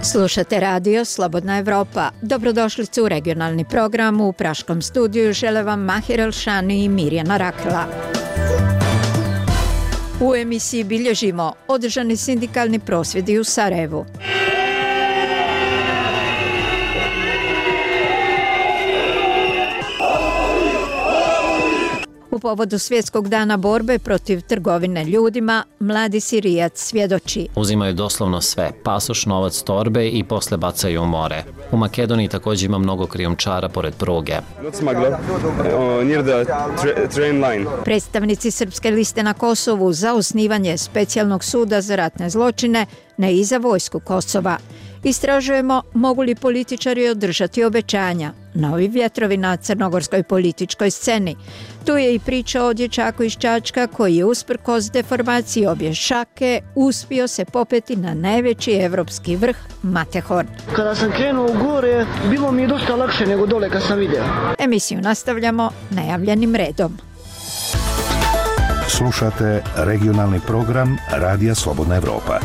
Slušate radio Slobodna Evropa. Dobrodošlicu u regionalni program. U praškom studiju žele vam Mahir Elšani i Mirjana Rakela. U emisiji bilježimo održani sindikalni prosvjedi u Sarajevu. U povodu Svjetskog dana borbe protiv trgovine ljudima, mladi Sirijac svjedoči. Uzimaju doslovno sve, pasoš, novac, torbe i posle bacaju u more. U Makedoniji također ima mnogo krijumčara pored pruge. Predstavnici Srpske liste na Kosovu za osnivanje specijalnog suda za ratne zločine, ne i za vojsku Kosova. Istražujemo mogu li političari održati obećanja. Novi vjetrovi na crnogorskoj političkoj sceni. Tu je i priča o dječaku iz Čačka koji je usprkos deformaciji obje šake uspio se popeti na najveći evropski vrh Matterhorn. Kada sam krenuo u gore, bilo mi je dosta lakše nego dole kad sam vidio. Emisiju nastavljamo najavljenim redom. Slušate regionalni program Radija Slobodna Evropa.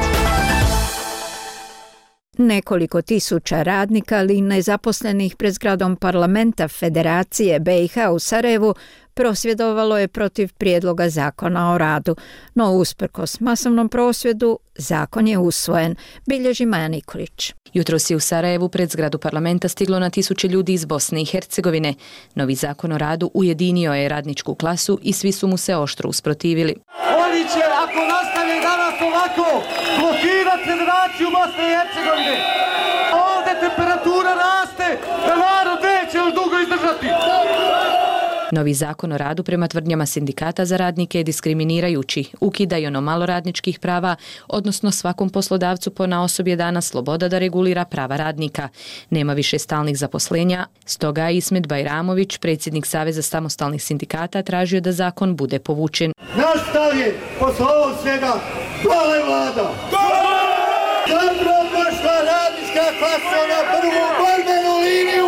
Nekoliko tisuća radnika ali i nezaposlenih pred zgradom parlamenta Federacije BiH u Sarajevu prosvjedovalo je protiv prijedloga zakona o radu. No usprkos masovnom prosvjedu, zakon je usvojen, bilježi Maja Nikolić. Jutros je u Sarajevu pred zgradu parlamenta stiglo na tisuće ljudi iz Bosne i Hercegovine. Novi zakon o radu ujedinio je radničku klasu i svi su mu se oštro usprotivili. Oni će, ako nastave danas ovako, blokirati Federaciju Bosne i Hercegovine. Ovdje temperatura raste, da narod neće još dugo izdržati. Novi zakon o radu prema tvrdnjama sindikata za radnike je diskriminirajući, ukida i ono malo radničkih prava, odnosno svakom poslodavcu ponaosob je dana sloboda da regulira prava radnika. Nema više stalnih zaposlenja, stoga je Ismet Bajramović, predsjednik Saveza samostalnih sindikata, tražio da zakon bude povučen. Naš stav je, posle ovog svega, hvala je vlada! Dobro došla radnička klasa na prvu borbenu liniju!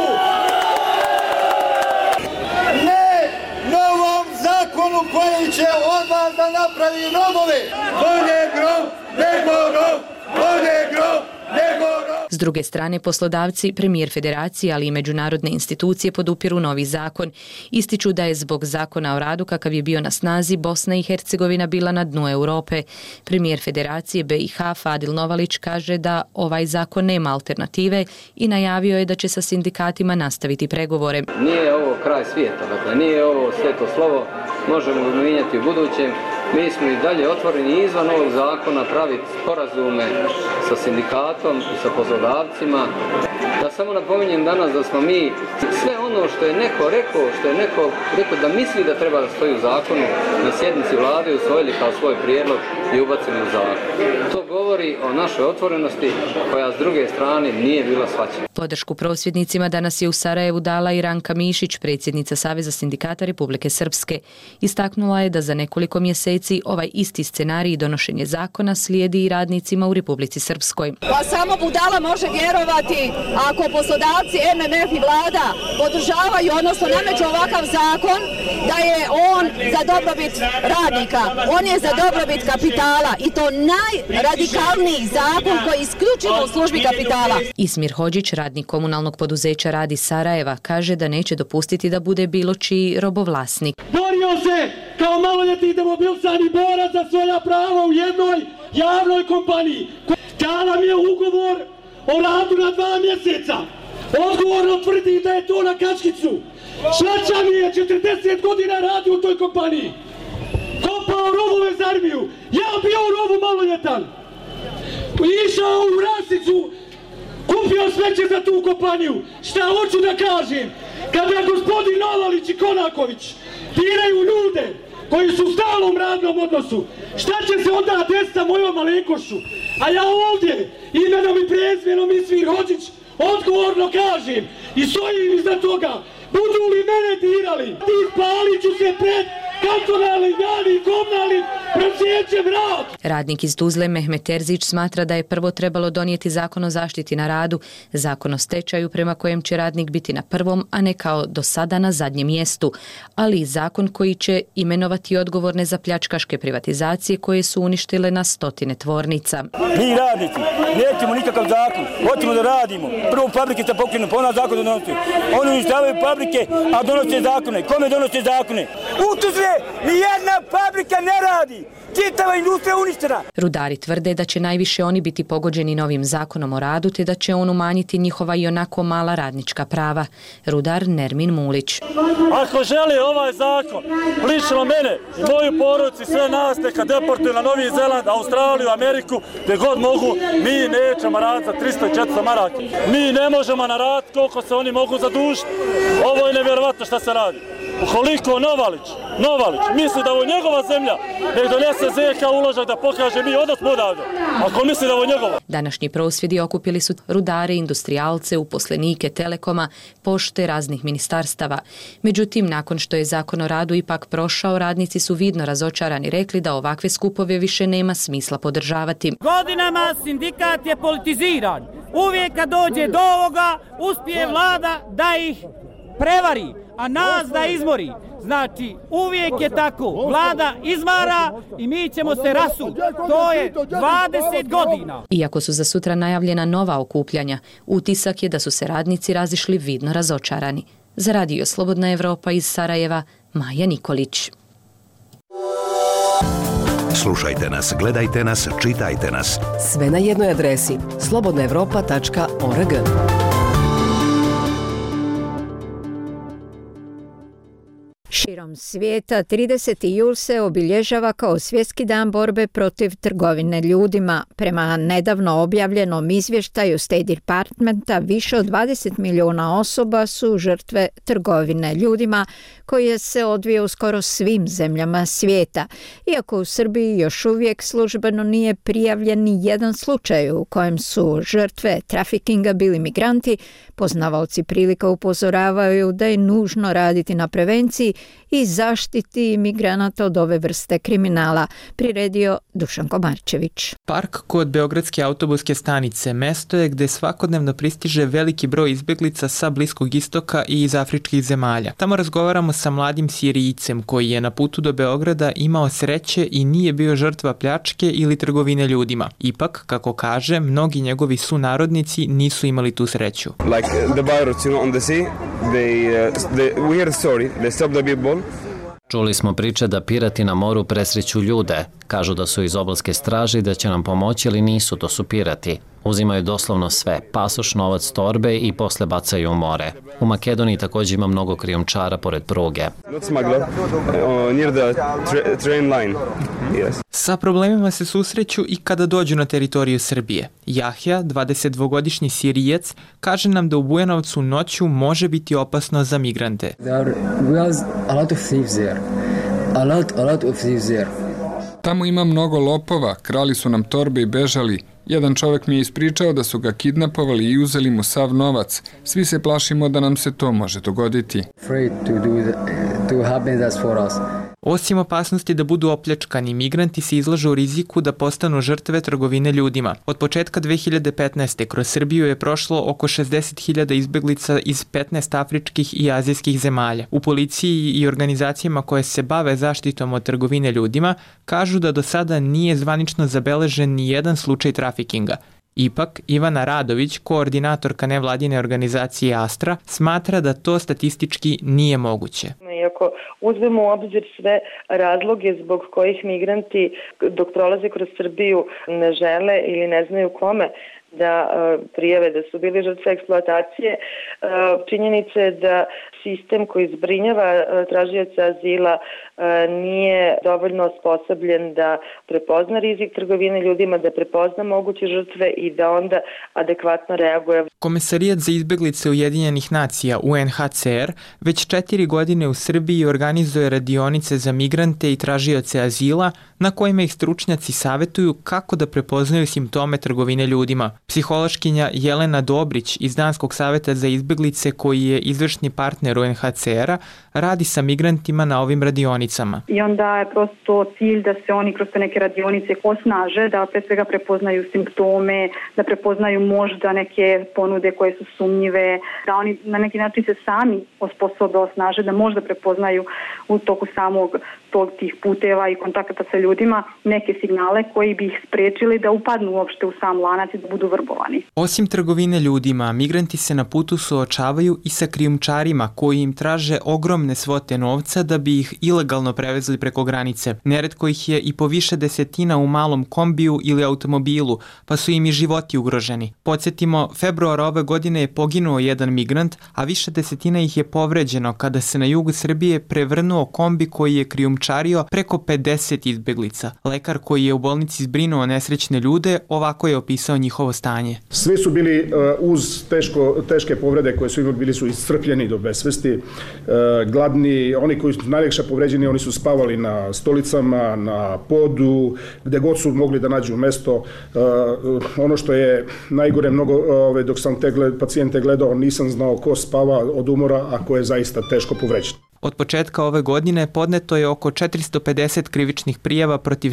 Koji će od vas da napravi robove. Bolje grob, nego rob, bolje grob, nego rob. S druge strane, poslodavci, premijer Federacije, ali i međunarodne institucije podupiru novi zakon. Ističu da je zbog zakona o radu kakav je bio na snazi, Bosna i Hercegovina bila na dnu Europe. Premijer Federacije BiH Fadil Novalić kaže da ovaj zakon nema alternative i najavio je da će sa sindikatima nastaviti pregovore. Nije ovo kraj svijeta, dakle nije ovo sveto slovo, možemo ga mijenjati u budućem. Mi smo i dalje otvoreni izvan ovog zakona praviti sporazume sa sindikatom i sa poslodavcima. Da samo napominjem danas da smo mi sve ono što je neko rekao da misli da treba da stoji u zakonu, na sjednici vlade usvojili kao svoj prijedlog i ubacili u zakon. To govori o našoj otvorenosti koja s druge strane nije bila shvaćena. Podršku prosvjednicima danas je u Sarajevu dala i Ranka Mišić, predsjednica Saveza sindikata Republike Srpske. Istaknula je da za nekoliko mjeseci ovaj isti scenarij donošenje zakona slijedi i radnicima u Republici Srpskoj. Pa samo budala može vjerovati ako poslodavci, MMF i vlada podržavaju, odnosno nameću ovakav zakon, da je on za dobrobit radnika. On je za dobrobit kapitala i to najradikalniji zakon koji je isključivo u službi kapitala. Ismir Hodžić, radnik komunalnog poduzeća Radi Sarajeva, kaže da neće dopustiti da bude bilo čiji robovlasnik. Borio se kao maloljetni demobilsani borac za svoja prava u jednoj javnoj kompaniji. Dala mi je ugovor o radu na 2 mjeseca. Odgovorno tvrdi da je to na kačkicu. Švača mi je 40 godina radi u toj kompaniji. Kopao rovove za armiju. Ja bio u rovu maloljetan. Išao u Rasicu. Kupio smeće za tu kompaniju. Šta hoću da kažem? Kada gospodin Novalić i Konaković biraju ljude koji su u stalnom radnom odnosu, šta će se onda desiti sa mojom malenkošću? A ja ovdje, imenom i prezmenom Ismir Hodžić, odgovorno kažem i stojim iza toga, budu li mene dirali, palit ću se pred kantonalni, javni, komunalni, prosjećem rad. Radnik iz Tuzle Mehmet Terzić smatra da je prvo trebalo donijeti zakon o zaštiti na radu, zakon o stečaju prema kojem će radnik biti na prvom, a ne kao do sada na zadnjem mjestu, ali i zakon koji će imenovati odgovorne za pljačkaške privatizacije koje su uništile na stotine tvornica. Mi radnici nećemo nikakav zakon, hoćemo da radimo. Prvo fabrike se pokrenu, pa ona zakon da donose. Oni uništavaju fabrike, a donose zakone. Kome donose zakone? U Tuzli nijedna fabrika ne radi. Čitava industrija uništena. Rudari tvrde da će najviše oni biti pogođeni novim zakonom o radu, te da će on umanjiti njihova i onako mala radnička prava. Rudar Nermin Mulić. Ako želi ovaj zakon, lično mene i moju porodicu i sve nas neka deportuju na Novi Zeland, Australiju, Ameriku, gdje god mogu, mi nećemo raditi za 300 i 400 maraka. Mi ne možemo naraditi koliko se oni mogu zadužiti. Ovo je nevjerovatno šta se radi. Ukoliko Novalić misli da je ovo njegova zemlja, nek donese ZK uložak da pokaže mi odnosno odavde. Ako misli da je ovo njegova. Današnji prosvjedi okupili su rudare, industrijalce, uposlenike Telekoma, pošte, raznih ministarstava. Međutim, nakon što je zakon o radu ipak prošao, radnici su vidno razočarani rekli da ovakve skupove više nema smisla podržavati. Godinama sindikat je politiziran. Uvijek kad dođe do ovoga, uspije vlada da ih prevari, a nas da izmori. Znači, uvijek je tako. Vlada izvara i mi ćemo se rasuditi. To je 20 godina. Iako su za sutra najavljena nova okupljanja, utisak je da su se radnici razišli vidno razočarani. Za Radio Slobodna Evropa iz Sarajeva, Maja Nikolić. Slušajte nas, gledajte nas, čitajte nas. Sve na jednoj adresi slobodnaevropa.org. Širom svijeta 30. jul se obilježava kao Svjetski dan borbe protiv trgovine ljudima. Prema nedavno objavljenom izvještaju State Departmenta, više od 20 milijuna osoba su žrtve trgovine ljudima koje se odvija u skoro svim zemljama svijeta. Iako u Srbiji još uvijek službeno nije prijavljen ni jedan slučaj u kojem su žrtve trafikinga bili migranti, poznavaoci prilika upozoravaju da je nužno raditi na prevenciji i zaštiti migranata od ove vrste kriminala, priredio Dušan Komarčević. Park kod Beogradske autobuske stanice mesto je gde svakodnevno pristiže veliki broj izbjeglica sa Bliskog istoka i iz afričkih zemalja. Tamo razgovaramo sa mladim Sirijcem koji je na putu do Beograda imao sreće i nije bio žrtva pljačke ili trgovine ljudima. Ipak, kako kaže, mnogi njegovi sunarodnici nisu imali tu sreću. Like the pirates, on the sea, we hear the story, they stop the people. Čuli smo priče da pirati na moru presreću ljude. Kažu da su iz obalske straže i da će nam pomoći, ali nisu, to su pirati. Uzimaju doslovno sve, pasoš, novac, torbe i posle bacaju u more. U Makedoniji također ima mnogo krijumčara pored pruge. Sa problemima se susreću i kada dođu na teritoriju Srbije. Jahja, 22-godišnji Sirijac, kaže nam da u Bujanovcu noću može biti opasno za migrante. Tamo ima mnogo lopova, krali su nam torbe i bežali. Jedan čovjek mi je ispričao da su ga kidnapovali i uzeli mu sav novac. Svi se plašimo da nam se to može dogoditi. Osim opasnosti da budu opljačkani, migranti se izlažu riziku da postanu žrtve trgovine ljudima. Od početka 2015. kroz Srbiju je prošlo oko 60.000 izbjeglica iz 15 afričkih i azijskih zemalja. U policiji i organizacijama koje se bave zaštitom od trgovine ljudima kažu da do sada nije zvanično zabeležen ni jedan slučaj trafikinga. Ipak, Ivana Radović, koordinatorka nevladine organizacije Astra, smatra da to statistički nije moguće. Iako uzmemo u obzir sve razloge zbog kojih migranti dok prolaze kroz Srbiju ne žele ili ne znaju kome da prijave da su bili žrtve eksploatacije, činjenica je da sistem koji zbrinjava tražioca azila nije dovoljno osposobljen da prepozna rizik trgovine ljudima, da prepozna moguće žrtve i da onda adekvatno reaguje. Komesarijat za izbeglice Ujedinjenih nacija UNHCR već 4 godine u Srbiji organizuje radionice za migrante i tražioce azila na kojima ih stručnjaci savetuju kako da prepoznaju simptome trgovine ljudima. Psihološkinja Jelena Dobrić iz Danskog saveta za izbeglice, koji je izvršni partner UNHCR-a, radi sa migrantima na ovim radionicama. I onda je prosto cilj da se oni kroz te neke radionice osnaže, da pre svega prepoznaju simptome, da prepoznaju možda neke ponude koje su sumnjive, da oni na neki način se sami osposobe, osnaže, da možda prepoznaju u toku samog tih puteva i kontakata sa ljudima neke signale koji bi ih sprečili da upadnu uopšte u sam lanac i da budu vrbovani. Osim trgovine ljudima, migranti se na putu suočavaju i sa krijumčarima koji im traže ogromne svote novca da bi ih ilegalno prevezli preko granice. Neretko ih je i po više desetina u malom kombiju ili automobilu, pa su im i životi ugroženi. Podsjetimo, februara ove godine je poginuo jedan migrant, a više desetina ih je povređeno kada se na jugu Srbije prevrnuo kombi koji je krijumčario preko 50 izbeglica. Lekar koji je u bolnici zbrinuo nesrećne ljude ovako je opisao njihovo stanje. Svi su bili uz teške povrede koje su imali, bili su iscrpljeni do besvesti, gladni, oni koji su najlakše povređeni, oni su spavali na stolicama, na podu, gde god su mogli da nađu mesto. Ono što je najgore, mnogo dok sam te pacijente gledao, nisam znao ko spava od umora, a ko je zaista teško povređen. Od početka ove godine podneto je oko 450 krivičnih prijava protiv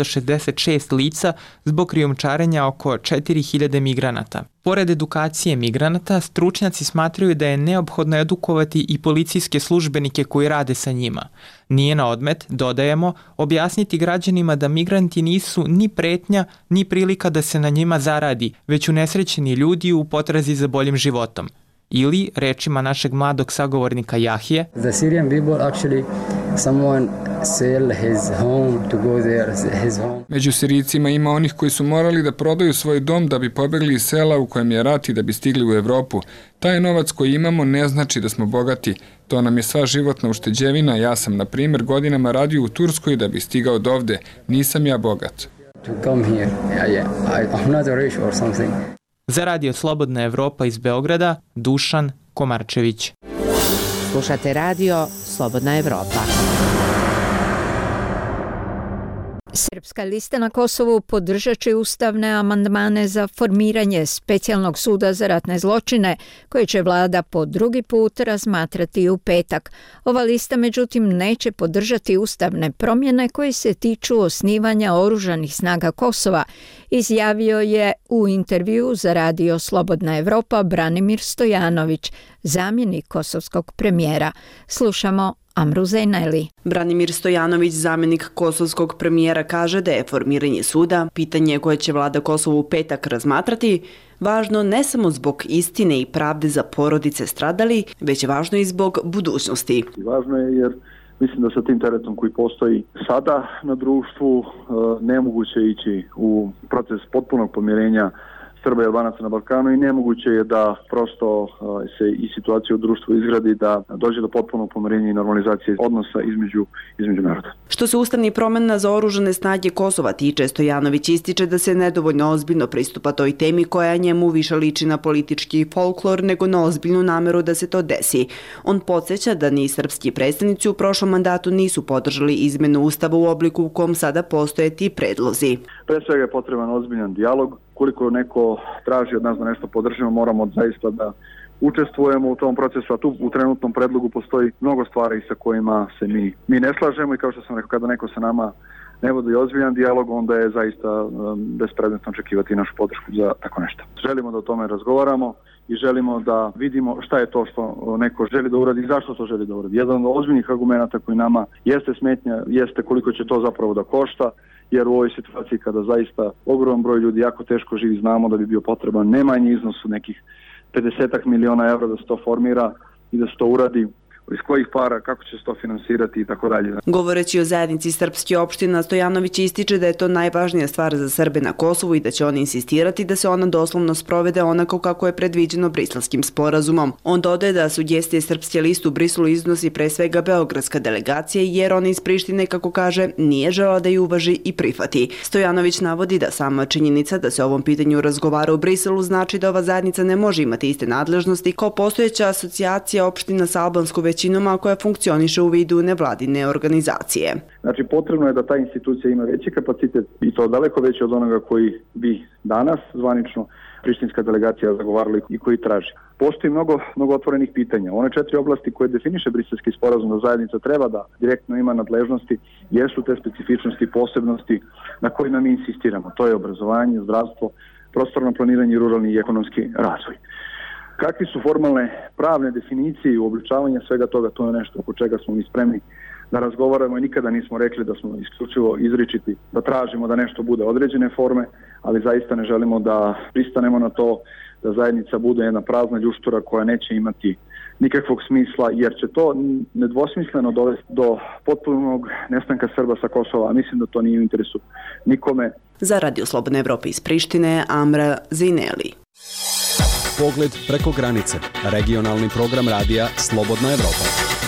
666 lica zbog krijumčarenja oko 4000 migranata. Pored edukacije migranata, stručnjaci smatraju da je neophodno edukovati i policijske službenike koji rade sa njima. Nije na odmet, dodajemo, objasniti građanima da migranti nisu ni pretnja, ni prilika da se na njima zaradi, već unesrećeni ljudi u potrazi za boljim životom. Ili, rečima našeg mladog sagovornika Jahije, The Syrian people actually someone sell his home to go there, his home. Među Sirijcima ima onih koji su morali da prodaju svoj dom da bi pobegli iz sela u kojem je rat i da bi stigli u Evropu. Taj novac koji imamo ne znači da smo bogati. To nam je sva životna ušteđevina. Ja sam, na primjer, godinama radio u Turskoj da bi stigao dovde. Nisam ja bogat. To come here. I'm not rich or something. Za Radio Slobodna Evropa iz Beograda, Dušan Komarčević. Slušate radio Slobodna Evropa. Srpska lista na Kosovu podržat će ustavne amandmane za formiranje specijalnog suda za ratne zločine, koje će vlada po drugi put razmatrati u petak. Ova lista međutim neće podržati ustavne promjene koje se tiču osnivanja oružanih snaga Kosova, izjavio je u intervju za radio Slobodna Evropa Branimir Stojanović, zamjenik kosovskog premijera. Slušamo Amru Zejneli. Branimir Stojanović, zamjenik kosovskog premijera, kaže da je formiranje suda pitanje koje će vlada Kosova u petak razmatrati važno ne samo zbog istine i pravde za porodice stradali, već je važno i zbog budućnosti. Važno je jer mislim da sa tim teretom koji postoji sada na društvu nemoguće ići u proces potpunog pomirenja Srba i Albanaca na Balkanu i nemoguće je da prosto se i situacija u društvu izgradi, da dođe do potpunog pomirenja i normalizacije odnosa između naroda. Što se ustavnih promjena za oružane snage Kosova tiče, Stojanović ističe da se nedovoljno ozbiljno pristupa toj temi koja njemu više liči na politički folklor nego na ozbiljnu nameru da se to desi. On podsjeća da ni srpski predstavnici u prošlom mandatu nisu podržali izmenu ustava u obliku u kom sada postoje ti predlozi. Pre svega je potreban ozbiljan dijalog. Koliko neko traži od nas da nešto podržimo, moramo zaista da učestvujemo u tom procesu, a tu u trenutnom predlogu postoji mnogo stvari sa kojima se mi ne slažemo i kao što sam rekao, kada neko sa nama ne vodi ozbiljan dijalog, onda je zaista bespredmetno očekivati našu podršku za tako nešto. Želimo da o tome razgovaramo i želimo da vidimo šta je to što neko želi da uradi i zašto to želi da uradi. Jedan od ozbiljnih argumenta koji nama jeste smetnja, jeste koliko će to zapravo da košta, jer u ovoj situaciji kada zaista ogroman broj ljudi jako teško živi, znamo da bi bio potreban ne manji iznos od nekih 50 miliona evra da se to formira i da se to uradi. iz kojih para, kako će se to finansirati i tako dalje. Govoreći o zajednici srpskih opština, Stojanović ističe da je to najvažnija stvar za Srbe na Kosovu i da će oni insistirati da se ona doslovno sprovede onako kako je predviđeno Briselskim sporazumom. On dodaje da sugestije Srpske liste u Briselu iznosi pre svega beogradska delegacija jer ona iz Prištine, kako kaže, nije žela da ju uvaži i prihvati. Stojanović navodi da sama činjenica da se o ovom pitanju razgovara u Briselu znači da ova zajednica ne može imati iste nadležnosti kao postojeća asocijacija opština sa albanskom većinom, a koja funkcioniše u vidu nevladine organizacije. Znači, potrebno je da ta institucija ima veći kapacitet i to daleko veći od onoga koji bi danas zvanično prištinska delegacija zagovarala i koji traži. Postoji mnogo otvorenih pitanja. One 4 oblasti koje definiše Briselski sporazum da zajednica treba da direktno ima nadležnosti jesu te specifičnosti, posebnosti na kojima mi insistiramo. To je obrazovanje, zdravstvo, prostorno planiranje i ruralni i ekonomski razvoj. Kakvi su formalne pravne definicije i uobličavanja svega toga, to je nešto oko čega smo mi spremni da razgovaramo i nikada nismo rekli da smo isključivo izričiti, da tražimo da nešto bude određene forme, ali zaista ne želimo da pristanemo na to da zajednica bude jedna prazna ljuštura koja neće imati nikakvog smisla, jer će to nedvosmisleno dovesti do potpunog nestanka Srba sa Kosova, a mislim da to nije u interesu nikome. Za Radio Slobodne Evrope iz Prištine, Amra Zineli. Pogled preko granice. Regionalni program radija Slobodna Evropa.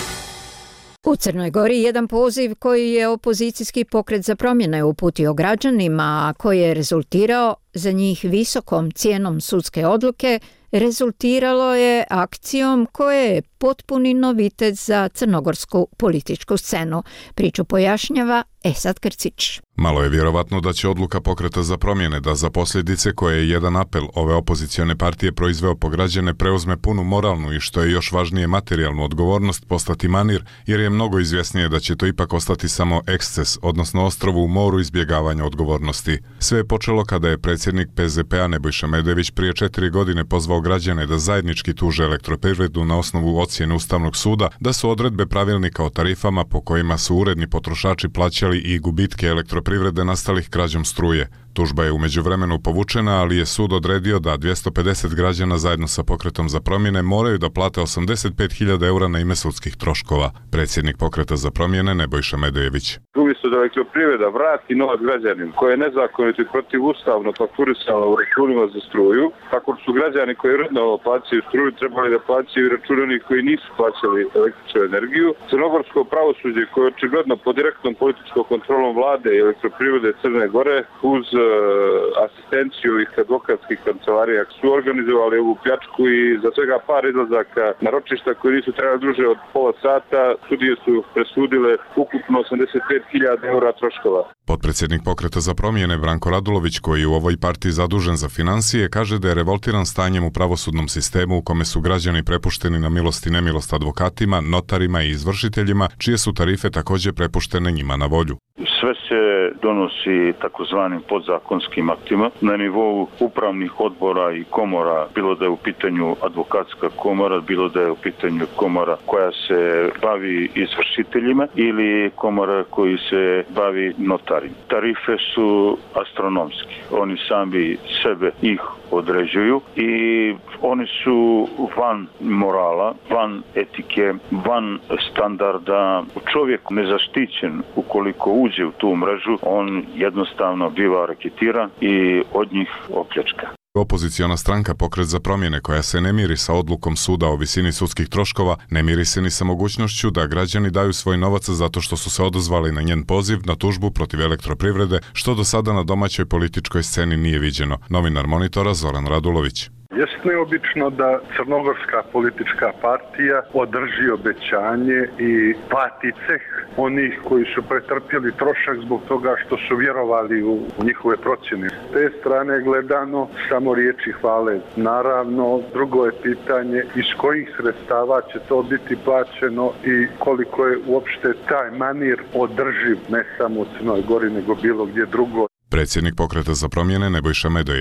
U Crnoj Gori jedan poziv koji je opozicijski pokret za promjene uputio građanima, a koji je rezultirao za njih visokom cijenom sudske odluke, rezultiralo je akcijom koja je potpuni novitet za crnogorsku političku scenu. Priču pojašnjava Esad Krcić. Malo je vjerovatno da će odluka pokreta za promjene da za posljedice koje je jedan apel ove opozicione partije proizveo po građane preuzme punu moralnu i što je još važnije materijalnu odgovornost postati manir, jer je mnogo izvjesnije da će to ipak ostati samo eksces, odnosno ostrvo u moru izbjegavanja odgovornosti. Sve je počelo kada je predsjednik PZP-a Nebojša Medević prije 4 godine pozvao građane da zajednički tuže Elektroprivredu na osnovu ocjene Ustavnog suda da su odredbe pravilnika o tarifama po kojima su uredni potrošači plaćali i gubitke elektroprivrede nastalih krađom struje. Tužba je u međuvremenu povučena, ali je sud odredio da 250 građana zajedno sa pokretom za promjene moraju da plate 85.000 eura na ime sudskih troškova. Predsjednik pokreta za promjene Nebojša Medejević. Umjesto da Elektroprivreda vrati novac građanima koje je nezakonito i protivustavno fakturisalo u računima za struju, tako su građani koji redno plaćaju struju trebali da plaćaju račune onih koji nisu plaćali električnu energiju. Crnogorsko pravosuđe koje je očigledno pod direktnom političkom kontrolom vlade i Elektroprivrede Crne Gore uz asistenciju ih advokatskih kancelarija su organizovali ovu pljačku i za svega par izlazaka na ročišta koji nisu trebali duže od pola sata, sudije su presudile ukupno 85.000 eura troškova. Potpredsjednik pokreta za promjene Branko Radulović, koji je u ovoj partiji zadužen za financije, kaže da je revoltiran stanjem u pravosudnom sistemu u kome su građani prepušteni na milost i nemilost advokatima, notarima i izvršiteljima, čije su tarife također prepuštene njima na volju. Sve se donosi takozvanim podzakonskim aktima na nivou upravnih odbora i komora, bilo da je u pitanju advokatska komora, bilo da je u pitanju komora koja se bavi izvršiteljima ili komora koji se bavi notarima. Tarife su astronomski. Oni sami sebe ih određuju i oni su van morala, van etike, van standarda. Čovjek nezaštićen ukoliko uđe u tu mrežu, on jednostavno biva raketiran i od njih opljačka. Opoziciona stranka Pokret za promjene, koja se ne miri sa odlukom suda o visini sudskih troškova, ne miri se ni sa mogućnošću da građani daju svoj novac zato što su se odazvali na njen poziv na tužbu protiv Elektroprivrede, što do sada na domaćoj političkoj sceni nije viđeno. Novinar Monitora Zoran Radulović. Jest neobično da crnogorska politička partija održi obećanje i plati ceh onih koji su pretrpjeli trošak zbog toga što su vjerovali u njihove procjene. S te strane gledano samo riječi hvale. Naravno, drugo je pitanje iz kojih sredstava će to biti plaćeno i koliko je uopšte taj manir održiv ne samo u Crnoj Gori nego bilo gdje drugo. Predsjednik pokreta za promjene Nebojša Medojević.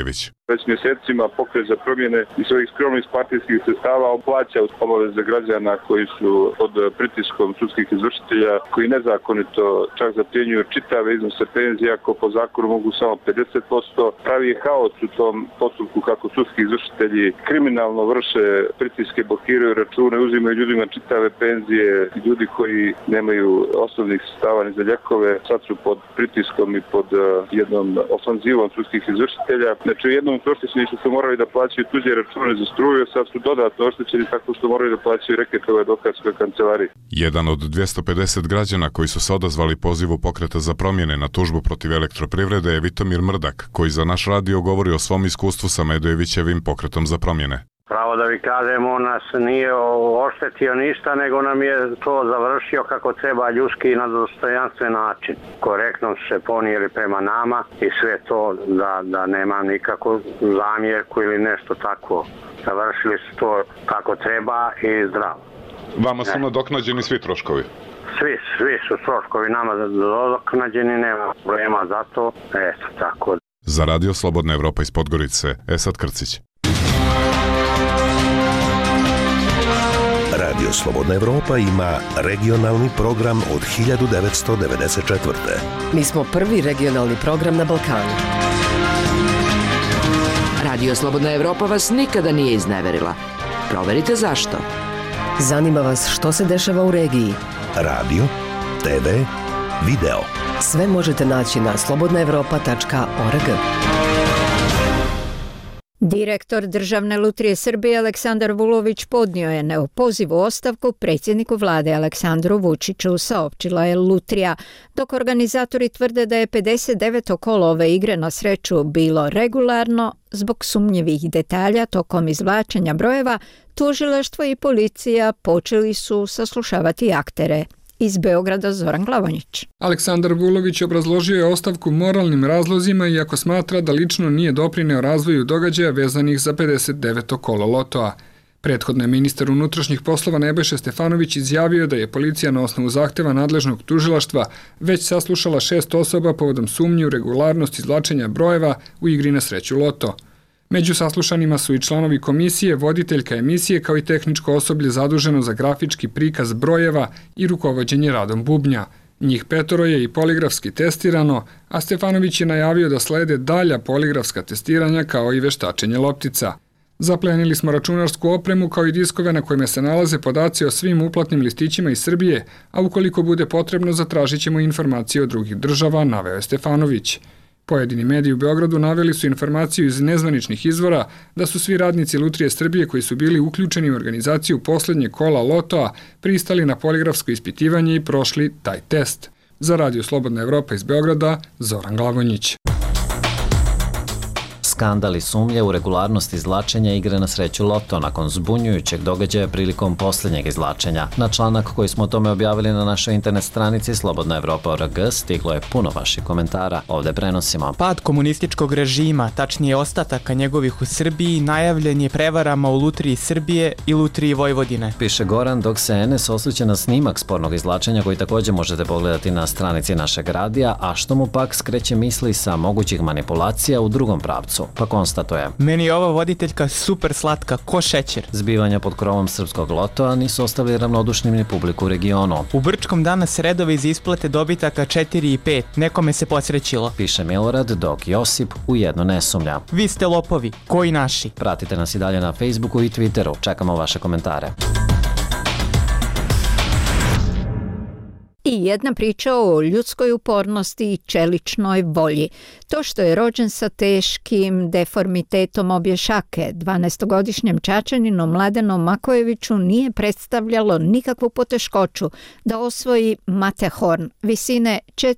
Već mjesecima Pokret za promjene iz svojih skromnih partijskih sredstava plaća obaveze građana koji su pod pritiskom sudskih izvršitelja, koji nezakonito čak zapljenjuju čitave iznose penzije, ako po zakonu mogu samo 50%. Pravi je haos u tom postupku kako sudski izvršitelji kriminalno vrše pritiske, blokiraju račune, uzimaju ljudima čitave penzije. Ljudi koji nemaju osnovnih sredstava ni za ljekove sad su pod pritiskom i pod jednom ofanzivom sudskih izvršitelja. Znači jednom su oštećeni što su morali da plaćaju tuđe račune za struju, sad su dodatno oštećeni tako što moraju da plaćaju reketove advokatskoj kancelariji. Jedan od 250 građana koji su se odazvali pozivu Pokreta za promjene na tužbu protiv Elektroprivrede je Vitomir Mrdak, koji za naš radio govori o svom iskustvu sa Medojevićevim Pokretom za promjene. Pravo da vi kažem, on nas nije oštetio ništa, nego nam je to završio kako treba, ljudski i na dostojanstven način. Korektno su se ponijeli prema nama i sve to da nema nikakvu zamjerku ili nešto tako. Završili su to kako treba i zdravo. Vama su nadoknađeni svi troškovi? Svi su troškovi nama nadoknađeni, nema problema za to. Eto, tako. Za Radio Slobodna Evropa iz Podgorice, Esad Krcić. Radio Slobodna Evropa ima regionalni program od 1994. Mi smo prvi regionalni program na Balkanu. Radio Slobodna Evropa vas nikada nije izneverila. Proverite zašto. Zanima vas što se dešava u regiji. Radio, TV, video. Sve možete naći na slobodnaevropa.org. Direktor Državne lutrije Srbije Aleksandar Vulović podnio je neopozivu ostavku predsjedniku vlade Aleksandru Vučiću, saopćila je Lutrija, dok organizatori tvrde da je 59. kolo ove igre na sreću bilo regularno. Zbog sumnjivih detalja tokom izvlačenja brojeva, tužilaštvo i policija počeli su saslušavati aktere. Iz Beograda Zoran Glavonjić. Aleksandar Vulović obrazložio je ostavku moralnim razlozima iako smatra da lično nije doprineo razvoju događaja vezanih za 59. kolo lotoa. Prethodno je ministar unutrašnjih poslova Nebojša Stefanović izjavio da je policija na osnovu zahteva nadležnog tužilaštva već saslušala 6 osoba povodom sumnje u regularnost izvlačenja brojeva u igri na sreću loto. Među saslušanima su i članovi komisije, voditeljka emisije kao i tehničko osoblje zaduženo za grafički prikaz brojeva i rukovođenje radom bubnja. Njih 5 je i poligrafski testirano, a Stefanović je najavio da slede dalja poligrafska testiranja kao i veštačenje loptica. Zaplenili smo računarsku opremu kao i diskove na kojima se nalaze podaci o svim uplatnim listićima iz Srbije, a ukoliko bude potrebno zatražit ćemo informacije od drugih država, naveo je Stefanović. Pojedini mediji u Beogradu naveli su informaciju iz nezvaničnih izvora da su svi radnici Lutrije Srbije koji su bili uključeni u organizaciju poslednjeg kola lotoa pristali na poligrafsko ispitivanje i prošli taj test. Za Radio Slobodna Evropa iz Beograda, Zoran Glavonjić. Skandal i sumnje u regularnost izvlačenja igre na sreću loto nakon zbunjujućeg događaja prilikom posljednjeg izvlačenja. Na članak koji smo o tome objavili na našoj internet stranici slobodnaevropa.org stiglo je puno vaših komentara. Ovde prenosimo. Pad komunističkog režima, tačnije ostataka njegovih u Srbiji, najavljen je prevarama u Lutriji Srbije i Lutriji Vojvodine. Piše Goran, dok se NS osvrće na snimak spornog izvlačenja koji također možete pogledati na stranici našeg radija, a što mu pak skreće misli sa mogućih manipulacija u drugom pravcu. Pa konstatuje. Meni je ova voditeljka super slatka, ko šećer. Zbivanja pod krovom srpskog lotoa nisu ostavili ravnodušnim ni publiku u regionu. U Brčkom danas redovi za isplate dobitaka 4 i 5. Nekome se posrećilo. Piše Milorad, dok Josip u jedno ne sumnja. Vi ste lopovi, koji naši. Pratite nas i dalje na Facebooku i Twitteru. Čekamo vaše komentare. I jedna priča o ljudskoj upornosti i čeličnoj volji. To što je rođen sa teškim deformitetom obje šake, 12-godišnjem Čačaninu Mladenu Makojeviću nije predstavljalo nikakvu poteškoću da osvoji Matterhorn visine